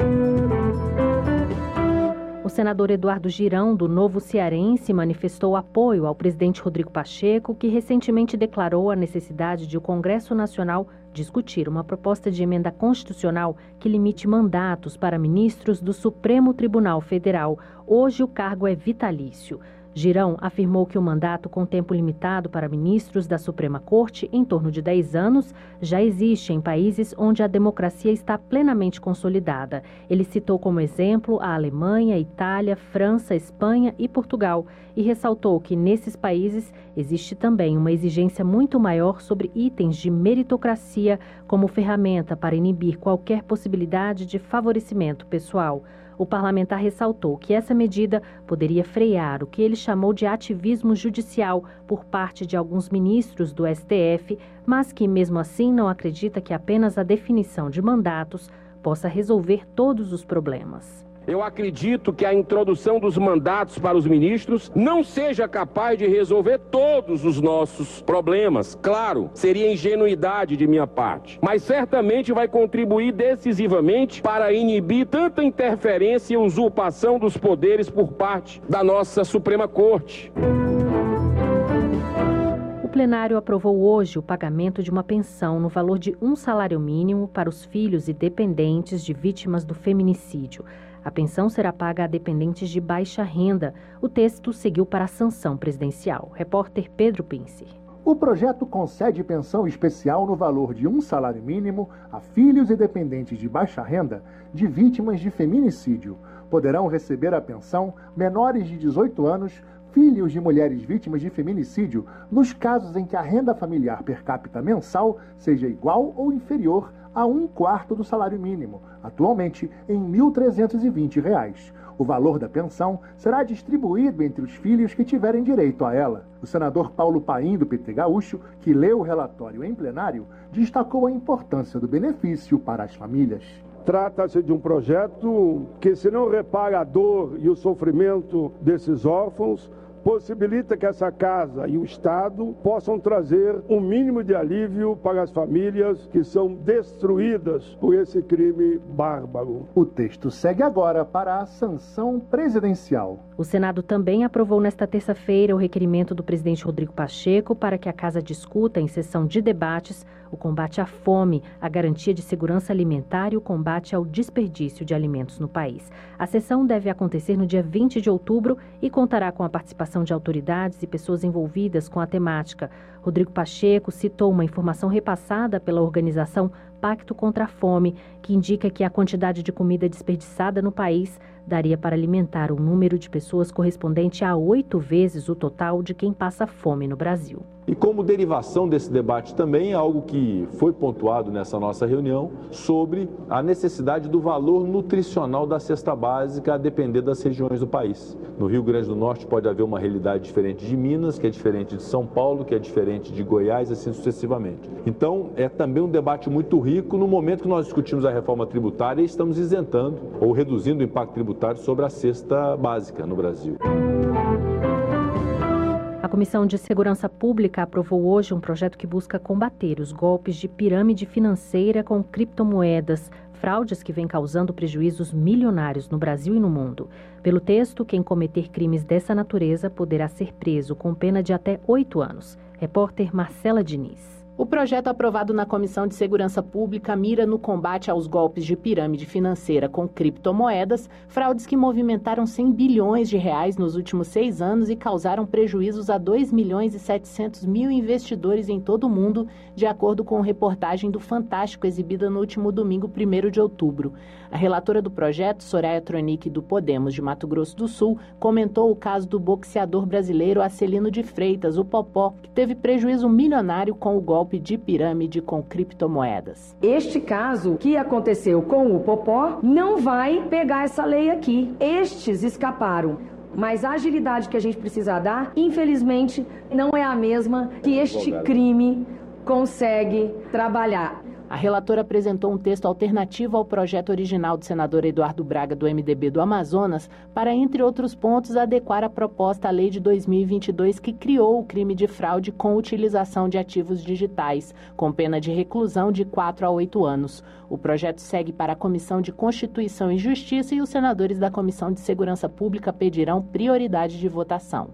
O senador Eduardo Girão, do Novo Cearense, manifestou apoio ao presidente Rodrigo Pacheco, que recentemente declarou a necessidade de o Congresso Nacional discutir uma proposta de emenda constitucional que limite mandatos para ministros do Supremo Tribunal Federal. Hoje o cargo é vitalício. Girão afirmou que o mandato com tempo limitado para ministros da Suprema Corte, em torno de 10 anos, já existe em países onde a democracia está plenamente consolidada. Ele citou como exemplo a Alemanha, Itália, França, Espanha e Portugal e ressaltou que nesses países existe também uma exigência muito maior sobre itens de meritocracia como ferramenta para inibir qualquer possibilidade de favorecimento pessoal. O parlamentar ressaltou que essa medida poderia frear o que ele chamou de ativismo judicial por parte de alguns ministros do STF, mas que, mesmo assim, não acredita que apenas a definição de mandatos possa resolver todos os problemas. Eu acredito que a introdução dos mandatos para os ministros não seja capaz de resolver todos os nossos problemas. Claro, seria ingenuidade de minha parte, mas certamente vai contribuir decisivamente para inibir tanta interferência e usurpação dos poderes por parte da nossa Suprema Corte. O plenário aprovou hoje o pagamento de uma pensão no valor de um salário mínimo para os filhos e dependentes de vítimas do feminicídio. A pensão será paga a dependentes de baixa renda. O texto seguiu para a sanção presidencial. Repórter Pedro Pince. O projeto concede pensão especial no valor de um salário mínimo a filhos e dependentes de baixa renda de vítimas de feminicídio. Poderão receber a pensão menores de 18 anos, filhos de mulheres vítimas de feminicídio, nos casos em que a renda familiar per capita mensal seja igual ou inferior a 1/4 do salário mínimo, atualmente em R$ 1.320. O valor da pensão será distribuído entre os filhos que tiverem direito a ela. O senador Paulo Paim, do PT Gaúcho, que leu o relatório em plenário, destacou a importância do benefício para as famílias. Trata-se de um projeto que, se não repara a dor e o sofrimento desses órfãos, possibilita que essa casa e o Estado possam trazer um mínimo de alívio para as famílias que são destruídas por esse crime bárbaro. O texto segue agora para a sanção presidencial. O Senado também aprovou nesta terça-feira o requerimento do presidente Rodrigo Pacheco para que a Casa discuta, em sessão de debates, o combate à fome, a garantia de segurança alimentar e o combate ao desperdício de alimentos no país. A sessão deve acontecer no dia 20 de outubro e contará com a participação de autoridades e pessoas envolvidas com a temática. Rodrigo Pacheco citou uma informação repassada pela organização Pacto contra a Fome, que indica que a quantidade de comida desperdiçada no país daria para alimentar um número de pessoas correspondente a 8 vezes o total de quem passa fome no Brasil. E como derivação desse debate também, algo que foi pontuado nessa nossa reunião, sobre a necessidade do valor nutricional da cesta básica a depender das regiões do país. No Rio Grande do Norte pode haver uma realidade diferente de Minas, que é diferente de São Paulo, que é diferente de Goiás, assim sucessivamente. Então, é também um debate muito rico no momento que nós discutimos a reforma tributária e estamos isentando ou reduzindo o impacto tributário sobre a cesta básica no Brasil. A Comissão de Segurança Pública aprovou hoje um projeto que busca combater os golpes de pirâmide financeira com criptomoedas, fraudes que vêm causando prejuízos milionários no Brasil e no mundo. Pelo texto, quem cometer crimes dessa natureza poderá ser preso com pena de até 8 anos. Repórter Marcela Diniz. O projeto aprovado na Comissão de Segurança Pública mira no combate aos golpes de pirâmide financeira com criptomoedas, fraudes que movimentaram 100 bilhões de reais nos últimos 6 anos e causaram prejuízos a 2.700.000 investidores em todo o mundo, de acordo com reportagem do Fantástico exibida no último domingo, 1º de outubro. A relatora do projeto, Soraya Tronic, do Podemos de Mato Grosso do Sul, comentou o caso do boxeador brasileiro Acelino de Freitas, o Popó, que teve prejuízo milionário com o golpe de pirâmide com criptomoedas. Este caso que aconteceu com o Popó não vai pegar essa lei aqui. Estes escaparam. Mas a agilidade que a gente precisa dar, infelizmente, não é a mesma que este crime consegue trabalhar. A relatora apresentou um texto alternativo ao projeto original do senador Eduardo Braga, do MDB do Amazonas, para, entre outros pontos, adequar a proposta à lei de 2022 que criou o crime de fraude com utilização de ativos digitais, com pena de reclusão de 4 a 8 anos. O projeto segue para a Comissão de Constituição e Justiça e os senadores da Comissão de Segurança Pública pedirão prioridade de votação.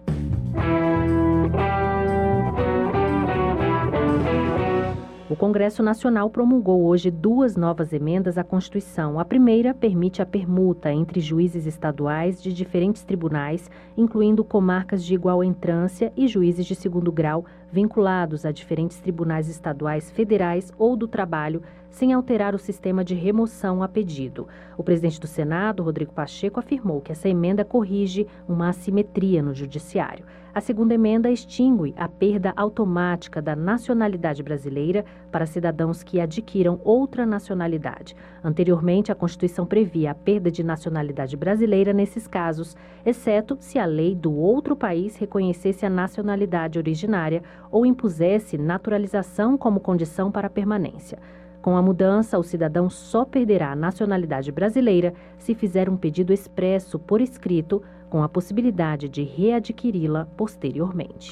O Congresso Nacional promulgou hoje 2 novas emendas à Constituição. A primeira permite a permuta entre juízes estaduais de diferentes tribunais, incluindo comarcas de igual entrância e juízes de segundo grau vinculados a diferentes tribunais estaduais, federais ou do trabalho, sem alterar o sistema de remoção a pedido. O presidente do Senado, Rodrigo Pacheco, afirmou que essa emenda corrige uma assimetria no judiciário. A segunda emenda extingue a perda automática da nacionalidade brasileira para cidadãos que adquiram outra nacionalidade. Anteriormente, a Constituição previa a perda de nacionalidade brasileira nesses casos, exceto se a lei do outro país reconhecesse a nacionalidade originária ou impusesse naturalização como condição para a permanência. Com a mudança, o cidadão só perderá a nacionalidade brasileira se fizer um pedido expresso por escrito, com a possibilidade de readquiri-la posteriormente.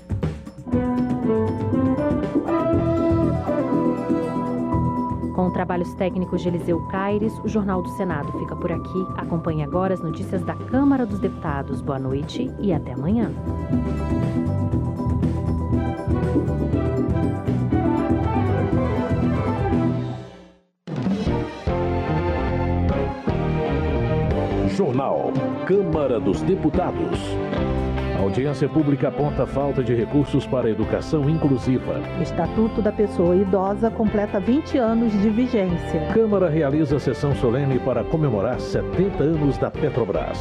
Com trabalhos técnicos de Eliseu Caires, o Jornal do Senado fica por aqui. Acompanhe agora as notícias da Câmara dos Deputados. Boa noite e até amanhã. Jornal Câmara dos Deputados. A audiência pública aponta falta de recursos para a educação inclusiva. O Estatuto da Pessoa Idosa completa 20 anos de vigência. Câmara realiza sessão solene para comemorar 70 anos da Petrobras.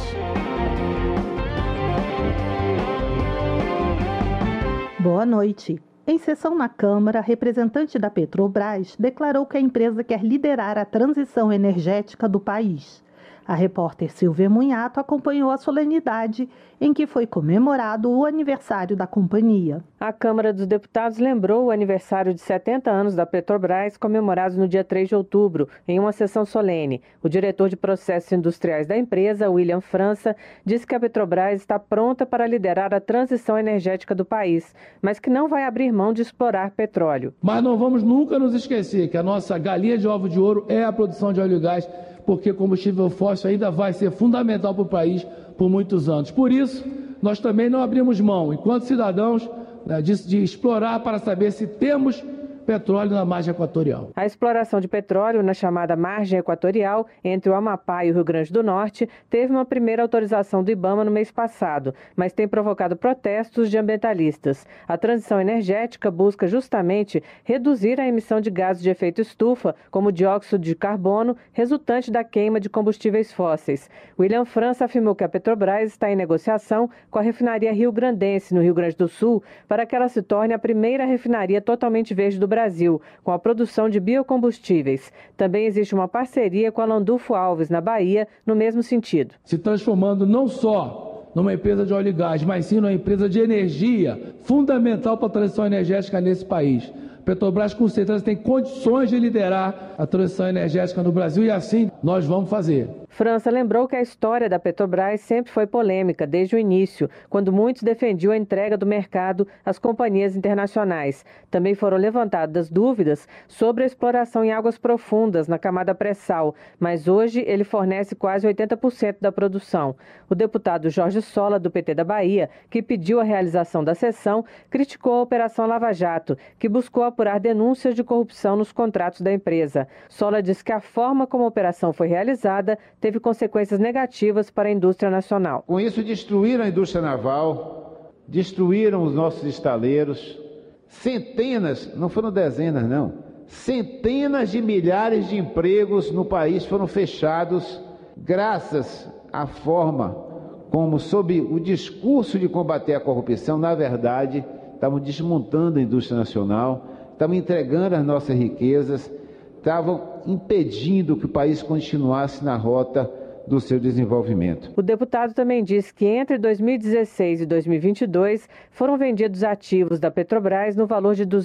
Boa noite. Em sessão na Câmara, representante da Petrobras declarou que a empresa quer liderar a transição energética do país. A repórter Silvia Munhato acompanhou a solenidade em que foi comemorado o aniversário da companhia. A Câmara dos Deputados lembrou o aniversário de 70 anos da Petrobras, comemorado no dia 3 de outubro, em uma sessão solene. O diretor de processos industriais da empresa, William França, disse que a Petrobras está pronta para liderar a transição energética do país, mas que não vai abrir mão de explorar petróleo. Mas não vamos nunca nos esquecer que a nossa galinha de ovo de ouro é a produção de óleo e gás, porque combustível fóssil ainda vai ser fundamental para o país por muitos anos. Por isso, nós também não abrimos mão, enquanto cidadãos, de explorar para saber se temos petróleo na margem equatorial. A exploração de petróleo na chamada margem equatorial, entre o Amapá e o Rio Grande do Norte, teve uma primeira autorização do IBAMA no mês passado, mas tem provocado protestos de ambientalistas. A transição energética busca justamente reduzir a emissão de gases de efeito estufa, como o dióxido de carbono, resultante da queima de combustíveis fósseis. William França afirmou que a Petrobras está em negociação com a refinaria Rio Grandense, no Rio Grande do Sul, para que ela se torne a primeira refinaria totalmente verde do Brasil, com a produção de biocombustíveis. Também existe uma parceria com a Landulfo Alves, na Bahia, no mesmo sentido. Se transformando não só numa empresa de óleo e gás, mas sim numa empresa de energia, fundamental para a transição energética nesse país. Petrobras, com certeza, tem condições de liderar a transição energética no Brasil e assim nós vamos fazer. França lembrou que a história da Petrobras sempre foi polêmica desde o início, quando muitos defendiam a entrega do mercado às companhias internacionais. Também foram levantadas dúvidas sobre a exploração em águas profundas na camada pré-sal, mas hoje ele fornece quase 80% da produção. O deputado Jorge Sola, do PT da Bahia, que pediu a realização da sessão, criticou a Operação Lava Jato, que buscou apurar denúncias de corrupção nos contratos da empresa. Sola disse que a forma como a operação foi realizada teve consequências negativas para a indústria nacional. Com isso, destruíram a indústria naval, destruíram os nossos estaleiros, centenas, não foram dezenas não, centenas de milhares de empregos no país foram fechados graças à forma como, sob o discurso de combater a corrupção, na verdade, estavam desmontando a indústria nacional, estavam entregando as nossas riquezas, estavam impedindo que o país continuasse na rota do seu desenvolvimento. O deputado também disse que entre 2016 e 2022 foram vendidos ativos da Petrobras no valor de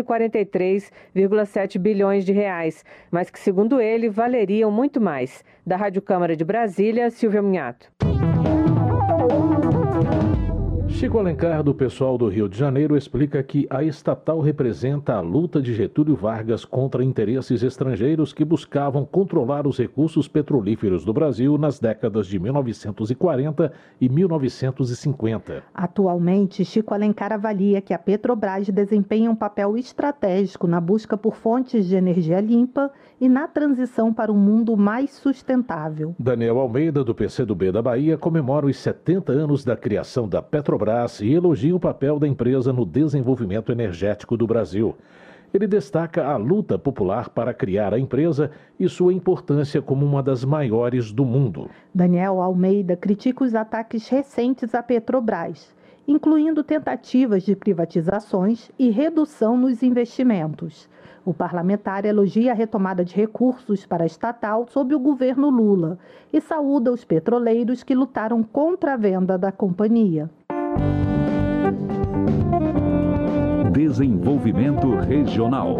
243,7 bilhões de reais, mas que, segundo ele, valeriam muito mais. Da Rádio Câmara de Brasília, Silvia Munhato. Chico Alencar, do pessoal do Rio de Janeiro, explica que a estatal representa a luta de Getúlio Vargas contra interesses estrangeiros que buscavam controlar os recursos petrolíferos do Brasil nas décadas de 1940 e 1950. Atualmente, Chico Alencar avalia que a Petrobras desempenha um papel estratégico na busca por fontes de energia limpa e na transição para um mundo mais sustentável. Daniel Almeida, do PCdoB da Bahia, comemora os 70 anos da criação da Petrobras e elogia o papel da empresa no desenvolvimento energético do Brasil. Ele destaca a luta popular para criar a empresa e sua importância como uma das maiores do mundo. Daniel Almeida critica os ataques recentes à Petrobras, incluindo tentativas de privatizações e redução nos investimentos. O parlamentar elogia a retomada de recursos para a estatal sob o governo Lula e saúda os petroleiros que lutaram contra a venda da companhia. Desenvolvimento Regional.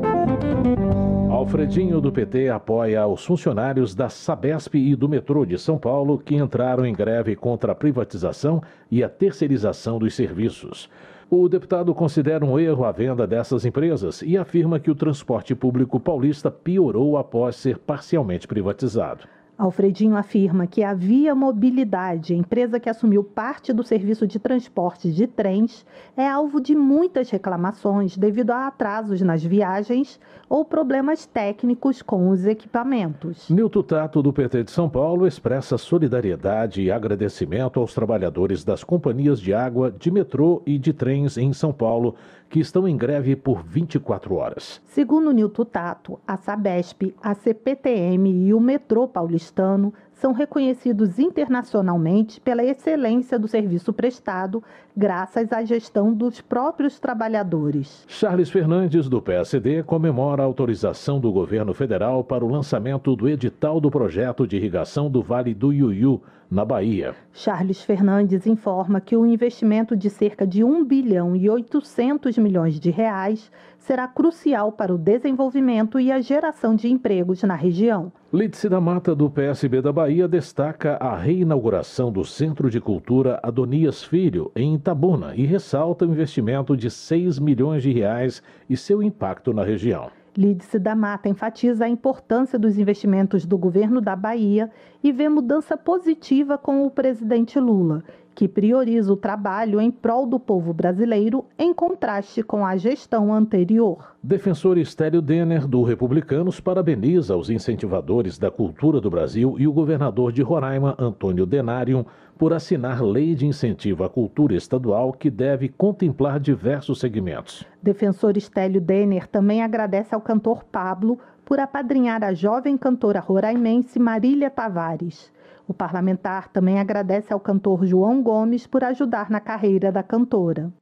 Alfredinho, do PT, apoia os funcionários da Sabesp e do metrô de São Paulo que entraram em greve contra a privatização e a terceirização dos serviços. O deputado considera um erro a venda dessas empresas e afirma que o transporte público paulista piorou após ser parcialmente privatizado. Alfredinho afirma que a Via Mobilidade, empresa que assumiu parte do serviço de transporte de trens, é alvo de muitas reclamações devido a atrasos nas viagens ou problemas técnicos com os equipamentos. Nilton Tato, do PT de São Paulo, expressa solidariedade e agradecimento aos trabalhadores das companhias de água, de metrô e de trens em São Paulo, que estão em greve por 24 horas. Segundo Nilton Tato, a Sabesp, a CPTM e o metrô paulistano são reconhecidos internacionalmente pela excelência do serviço prestado, graças à gestão dos próprios trabalhadores. Charles Fernandes, do PSD, comemora a autorização do governo federal para o lançamento do edital do projeto de irrigação do Vale do Iuiú, na Bahia. Charles Fernandes informa que o investimento de cerca de 1 bilhão e 800 milhões de reais será crucial para o desenvolvimento e a geração de empregos na região. Lídice da Mata, do PSB da Bahia, destaca a reinauguração do Centro de Cultura Adonias Filho, em Itabuna, e ressalta o investimento de 6 milhões de reais e seu impacto na região. Lídice da Mata enfatiza a importância dos investimentos do governo da Bahia e vê mudança positiva com o presidente Lula, que prioriza o trabalho em prol do povo brasileiro, em contraste com a gestão anterior. Defensor Estélio Denner, do Republicanos, parabeniza os incentivadores da cultura do Brasil e o governador de Roraima, Antônio Denário, por assinar lei de incentivo à cultura estadual que deve contemplar diversos segmentos. Defensor Estélio Denner também agradece ao cantor Pablo por apadrinhar a jovem cantora roraimense Marília Tavares. O parlamentar também agradece ao cantor João Gomes por ajudar na carreira da cantora.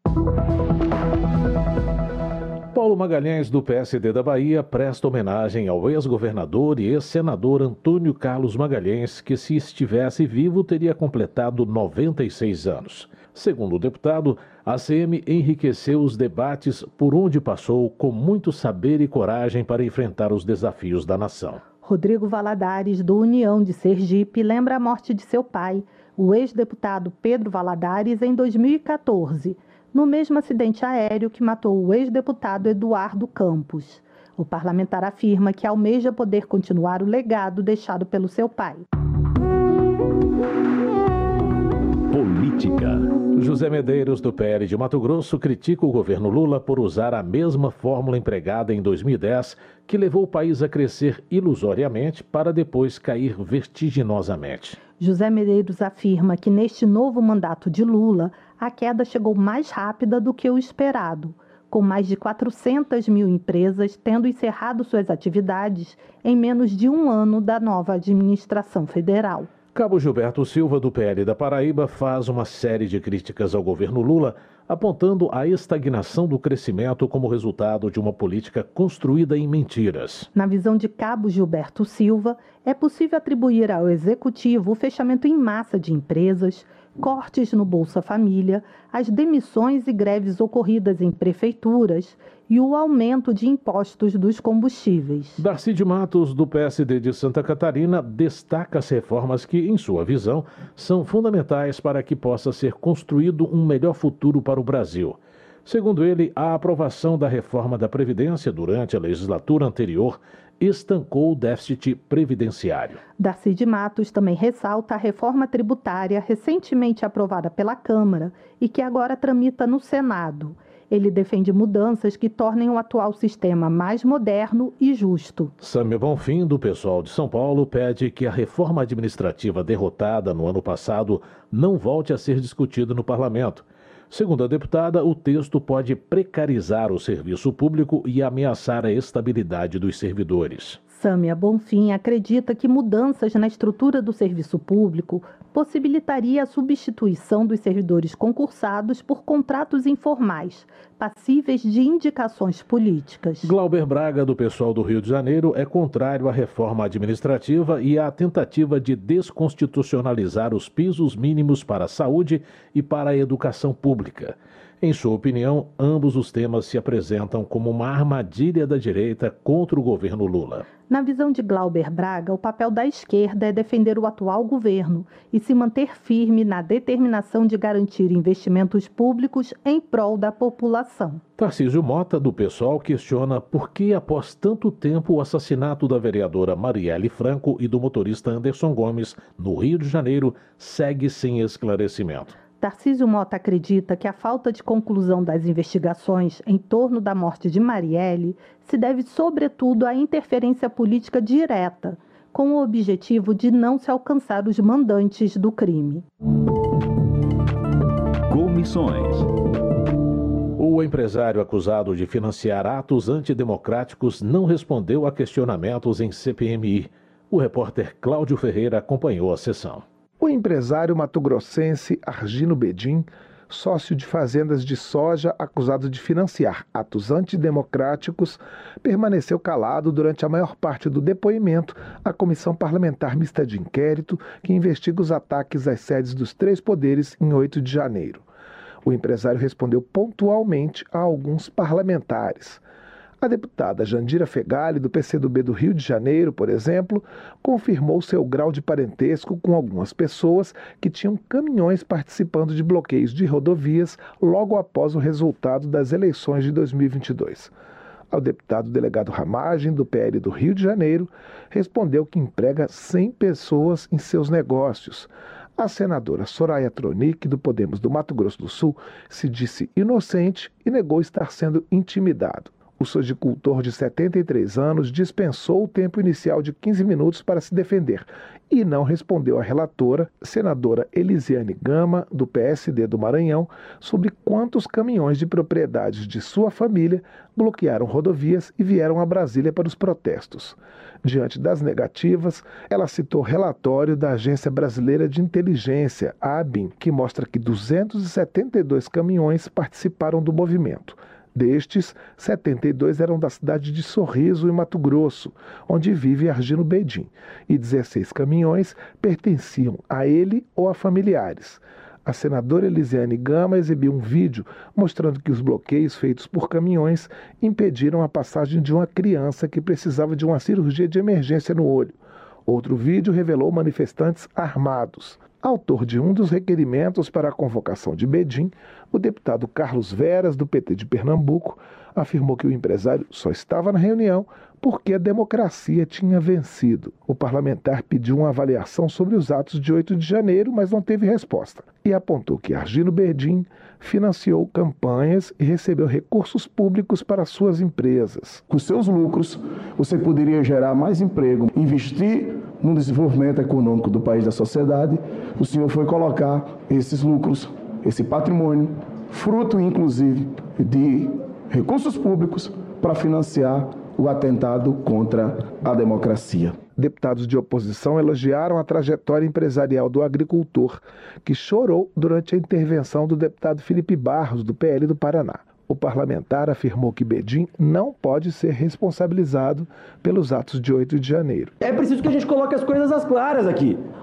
Paulo Magalhães, do PSD da Bahia, presta homenagem ao ex-governador e ex-senador Antônio Carlos Magalhães, que, se estivesse vivo, teria completado 96 anos. Segundo o deputado, a ACM enriqueceu os debates por onde passou com muito saber e coragem para enfrentar os desafios da nação. Rodrigo Valadares, do União de Sergipe, lembra a morte de seu pai, o ex-deputado Pedro Valadares, em 2014, no mesmo acidente aéreo que matou o ex-deputado Eduardo Campos. O parlamentar afirma que almeja poder continuar o legado deixado pelo seu pai. Política. José Medeiros, do PL de Mato Grosso, critica o governo Lula por usar a mesma fórmula empregada em 2010, que levou o país a crescer ilusoriamente para depois cair vertiginosamente. José Medeiros afirma que neste novo mandato de Lula, a queda chegou mais rápida do que o esperado, com mais de 400 mil empresas tendo encerrado suas atividades em menos de um ano da nova administração federal. Cabo Gilberto Silva, do PL da Paraíba, faz uma série de críticas ao governo Lula, apontando a estagnação do crescimento como resultado de uma política construída em mentiras. Na visão de Cabo Gilberto Silva, é possível atribuir ao Executivo o fechamento em massa de empresas, cortes no Bolsa Família, as demissões e greves ocorridas em prefeituras e o aumento de impostos dos combustíveis. Darcy de Matos, do PSD de Santa Catarina, destaca as reformas que, em sua visão, são fundamentais para que possa ser construído um melhor futuro para o Brasil. Segundo ele, a aprovação da reforma da Previdência durante a legislatura anterior estancou o déficit previdenciário. Darcy de Matos também ressalta a reforma tributária recentemente aprovada pela Câmara e que agora tramita no Senado. Ele defende mudanças que tornem o atual sistema mais moderno e justo. Sâmia Bonfim, do PSOL de São Paulo, pede que a reforma administrativa derrotada no ano passado não volte a ser discutida no parlamento. Segundo a deputada, o texto pode precarizar o serviço público e ameaçar a estabilidade dos servidores. Sâmia Bonfim acredita que mudanças na estrutura do serviço público possibilitaria a substituição dos servidores concursados por contratos informais, passíveis de indicações políticas. Glauber Braga, do PSOL do Rio de Janeiro, é contrário à reforma administrativa e à tentativa de desconstitucionalizar os pisos mínimos para a saúde e para a educação pública. Em sua opinião, ambos os temas se apresentam como uma armadilha da direita contra o governo Lula. Na visão de Glauber Braga, o papel da esquerda é defender o atual governo e se manter firme na determinação de garantir investimentos públicos em prol da população. Tarcísio Mota, do PSOL, questiona por que, após tanto tempo, o assassinato da vereadora Marielle Franco e do motorista Anderson Gomes, no Rio de Janeiro, segue sem esclarecimento. Tarcísio Mota acredita que a falta de conclusão das investigações em torno da morte de Marielle se deve, sobretudo, à interferência política direta, com o objetivo de não se alcançar os mandantes do crime. Comissões. O empresário acusado de financiar atos antidemocráticos não respondeu a questionamentos em CPMI. O repórter Cláudio Ferreira acompanhou a sessão. O empresário mato-grossense Argino Bedin, sócio de fazendas de soja acusado de financiar atos antidemocráticos, permaneceu calado durante a maior parte do depoimento à Comissão Parlamentar Mista de Inquérito que investiga os ataques às sedes dos três poderes em 8 de janeiro. O empresário respondeu pontualmente a alguns parlamentares. A deputada Jandira Fegali, do PCdoB do Rio de Janeiro, por exemplo, confirmou seu grau de parentesco com algumas pessoas que tinham caminhões participando de bloqueios de rodovias logo após o resultado das eleições de 2022. Ao deputado delegado Ramagem, do PL do Rio de Janeiro, respondeu que emprega 100 pessoas em seus negócios. A senadora Soraya Tronic, do Podemos do Mato Grosso do Sul, se disse inocente e negou estar sendo intimidado. O sojicultor de 73 anos dispensou o tempo inicial de 15 minutos para se defender e não respondeu à relatora, senadora Elisiane Gama, do PSD do Maranhão, sobre quantos caminhões de propriedades de sua família bloquearam rodovias e vieram a Brasília para os protestos. Diante das negativas, ela citou relatório da Agência Brasileira de Inteligência, a ABIN, que mostra que 272 caminhões participaram do movimento. Destes, 72 eram da cidade de Sorriso, em Mato Grosso, onde vive Argino Bedin, e 16 caminhões pertenciam a ele ou a familiares. A senadora Elisiane Gama exibiu um vídeo mostrando que os bloqueios feitos por caminhões impediram a passagem de uma criança que precisava de uma cirurgia de emergência no olho. Outro vídeo revelou manifestantes armados. Autor de um dos requerimentos para a convocação de Bedin, o deputado Carlos Veras, do PT de Pernambuco, afirmou que o empresário só estava na reunião porque a democracia tinha vencido. O parlamentar pediu uma avaliação sobre os atos de 8 de janeiro, mas não teve resposta. E apontou que Argino Bedin financiou campanhas e recebeu recursos públicos para suas empresas. Com seus lucros, você poderia gerar mais emprego, investir no desenvolvimento econômico do país, da sociedade. O senhor foi colocar esses lucros, esse patrimônio, fruto inclusive de recursos públicos, para financiar o atentado contra a democracia. Deputados de oposição elogiaram a trajetória empresarial do agricultor, que chorou durante a intervenção do deputado Felipe Barros, do PL do Paraná. O parlamentar afirmou que Bedin não pode ser responsabilizado pelos atos de 8 de janeiro. É preciso que a gente coloque as coisas às claras aqui.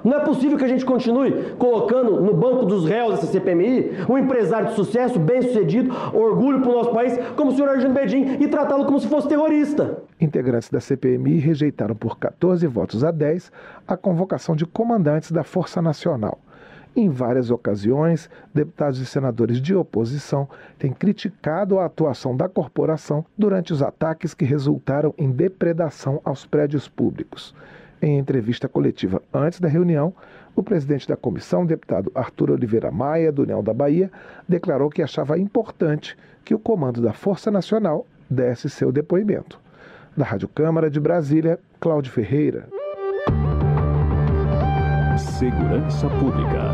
Não é possível que a gente continue colocando no banco dos réus dessa CPMI um empresário de sucesso, bem-sucedido, orgulho para o nosso país, como o senhor Argino Bedin, e tratá-lo como se fosse terrorista. Integrantes da CPMI rejeitaram por 14 votos a 10 a convocação de comandantes da Força Nacional. Em várias ocasiões, deputados e senadores de oposição têm criticado a atuação da corporação durante os ataques que resultaram em depredação aos prédios públicos. Em entrevista coletiva antes da reunião, o presidente da comissão, deputado Arthur Oliveira Maia, do União da Bahia, declarou que achava importante que o comando da Força Nacional desse seu depoimento. Da Rádio Câmara de Brasília, Cláudio Ferreira. Segurança Pública.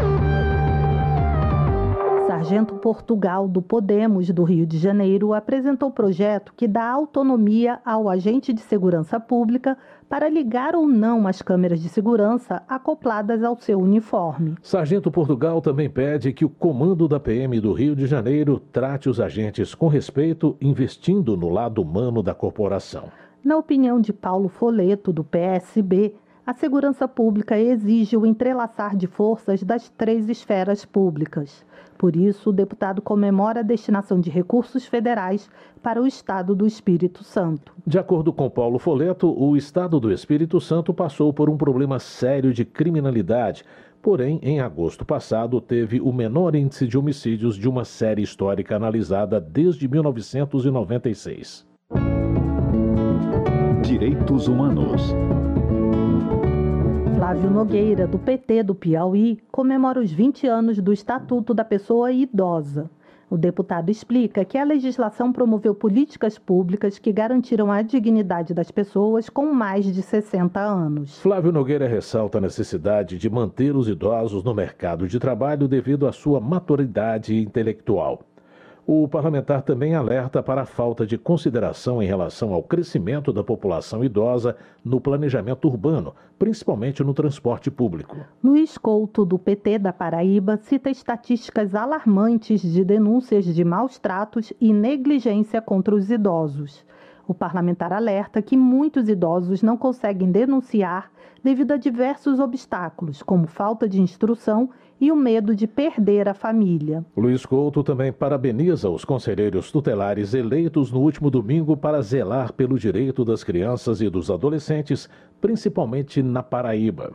Sargento Portugal, do Podemos, do Rio de Janeiro, apresentou projeto que dá autonomia ao agente de segurança pública para ligar ou não as câmeras de segurança acopladas ao seu uniforme. Sargento Portugal também pede que o comando da PM do Rio de Janeiro trate os agentes com respeito, investindo no lado humano da corporação. Na opinião de Paulo Foleto, do PSB, a segurança pública exige o entrelaçar de forças das 3 esferas públicas. Por isso, o deputado comemora a destinação de recursos federais para o Estado do Espírito Santo. De acordo com Paulo Foleto, o Estado do Espírito Santo passou por um problema sério de criminalidade. Porém, em agosto passado, teve o menor índice de homicídios de uma série histórica analisada desde 1996. Direitos Humanos. Flávio Nogueira, do PT do Piauí, comemora os 20 anos do Estatuto da Pessoa Idosa. O deputado explica que a legislação promoveu políticas públicas que garantiram a dignidade das pessoas com mais de 60 anos. Flávio Nogueira ressalta a necessidade de manter os idosos no mercado de trabalho devido à sua maturidade intelectual. O parlamentar também alerta para a falta de consideração em relação ao crescimento da população idosa no planejamento urbano, principalmente no transporte público. Luiz Couto, do PT da Paraíba, cita estatísticas alarmantes de denúncias de maus tratos e negligência contra os idosos. O parlamentar alerta que muitos idosos não conseguem denunciar devido a diversos obstáculos, como falta de instrução e o medo de perder a família. Luiz Couto também parabeniza os conselheiros tutelares eleitos no último domingo para zelar pelo direito das crianças e dos adolescentes, principalmente na Paraíba.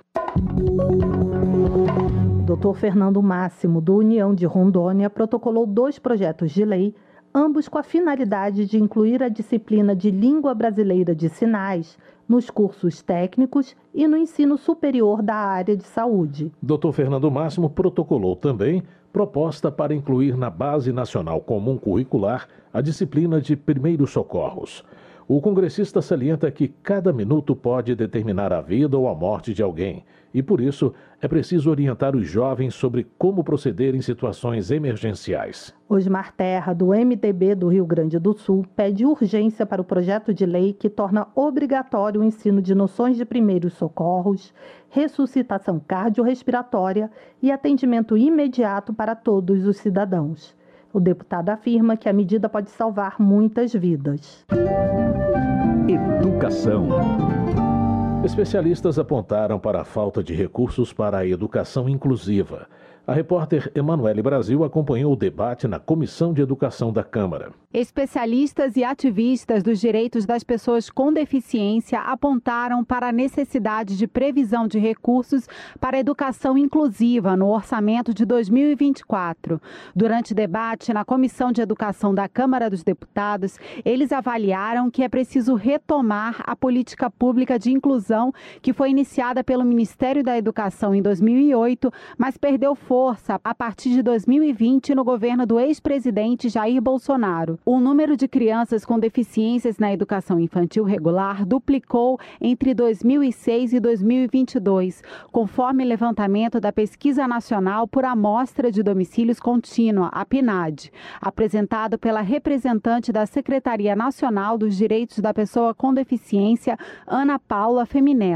Dr. Fernando Máximo, do União de Rondônia, protocolou 2 projetos de lei, ambos com a finalidade de incluir a disciplina de Língua Brasileira de Sinais nos cursos técnicos e no ensino superior da área de saúde. Dr. Fernando Máximo protocolou também proposta para incluir na Base Nacional Comum Curricular a disciplina de Primeiros Socorros. O congressista salienta que cada minuto pode determinar a vida ou a morte de alguém e, por isso, é preciso orientar os jovens sobre como proceder em situações emergenciais. Osmar Terra, do MDB do Rio Grande do Sul, pede urgência para o projeto de lei que torna obrigatório o ensino de noções de primeiros socorros, ressuscitação cardiorrespiratória e atendimento imediato para todos os cidadãos. O deputado afirma que a medida pode salvar muitas vidas. Educação. Especialistas apontaram para a falta de recursos para a educação inclusiva. A repórter Emanuele Brasil acompanhou o debate na Comissão de Educação da Câmara. Especialistas e ativistas dos direitos das pessoas com deficiência apontaram para a necessidade de previsão de recursos para a educação inclusiva no orçamento de 2024. Durante o debate na Comissão de Educação da Câmara dos Deputados, eles avaliaram que é preciso retomar a política pública de inclusão que foi iniciada pelo Ministério da Educação em 2008, mas perdeu força a partir de 2020 no governo do ex-presidente Jair Bolsonaro. O número de crianças com deficiências na educação infantil regular duplicou entre 2006 e 2022, conforme levantamento da Pesquisa Nacional por Amostra de Domicílios Contínua, a PNAD, apresentado pela representante da Secretaria Nacional dos Direitos da Pessoa com Deficiência, Ana Paula Feminella.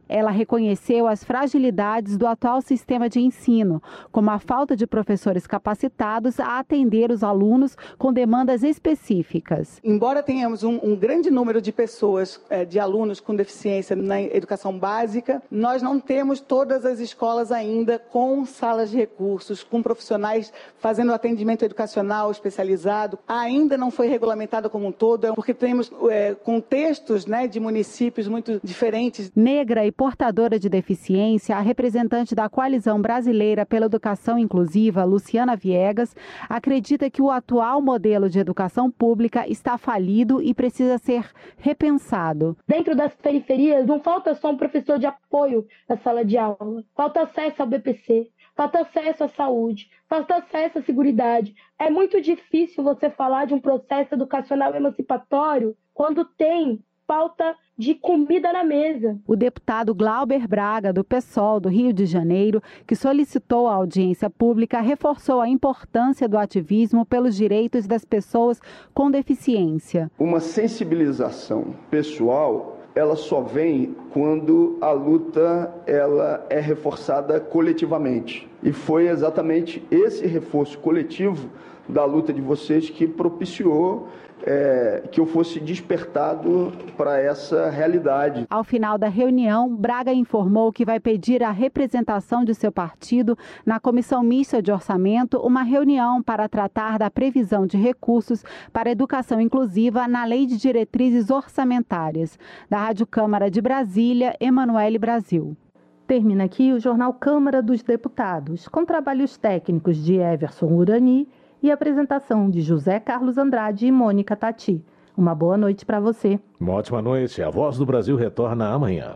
Ela reconheceu as fragilidades do atual sistema de ensino, como a falta de professores capacitados a atender os alunos com demandas específicas. Embora tenhamos um grande número de pessoas, de alunos com deficiência na educação básica, nós não temos todas as escolas ainda com salas de recursos, com profissionais fazendo atendimento educacional especializado. Ainda não foi regulamentado como um todo, porque temos contextos, de municípios muito diferentes. Negra e portadora de deficiência, a representante da Coalizão Brasileira pela Educação Inclusiva, Luciana Viegas, acredita que o atual modelo de educação pública está falido e precisa ser repensado. Dentro das periferias, não falta só um professor de apoio na sala de aula, falta acesso ao BPC, falta acesso à saúde, falta acesso à seguridade. É muito difícil você falar de um processo educacional emancipatório quando tem falta de comida na mesa. O deputado Glauber Braga, do PSOL do Rio de Janeiro, que solicitou a audiência pública, reforçou a importância do ativismo pelos direitos das pessoas com deficiência. Uma sensibilização pessoal, ela só vem quando a luta ela é reforçada coletivamente. E foi exatamente esse reforço coletivo da luta de vocês que propiciou que eu fosse despertado para essa realidade. Ao final da reunião, Braga informou que vai pedir à representação de seu partido na Comissão Mista de Orçamento uma reunião para tratar da previsão de recursos para a educação inclusiva na Lei de Diretrizes Orçamentárias. Da Rádio Câmara de Brasília, Emanuele Brasil. Termina aqui o Jornal Câmara dos Deputados, com trabalhos técnicos de Everson Urani e apresentação de José Carlos Andrade e Mônica Tati. Uma boa noite para você. Uma ótima noite. A Voz do Brasil retorna amanhã.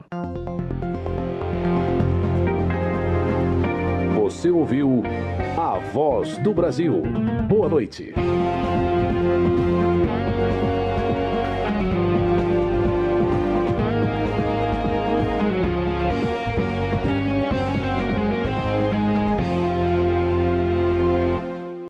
Você ouviu A Voz do Brasil. Boa noite.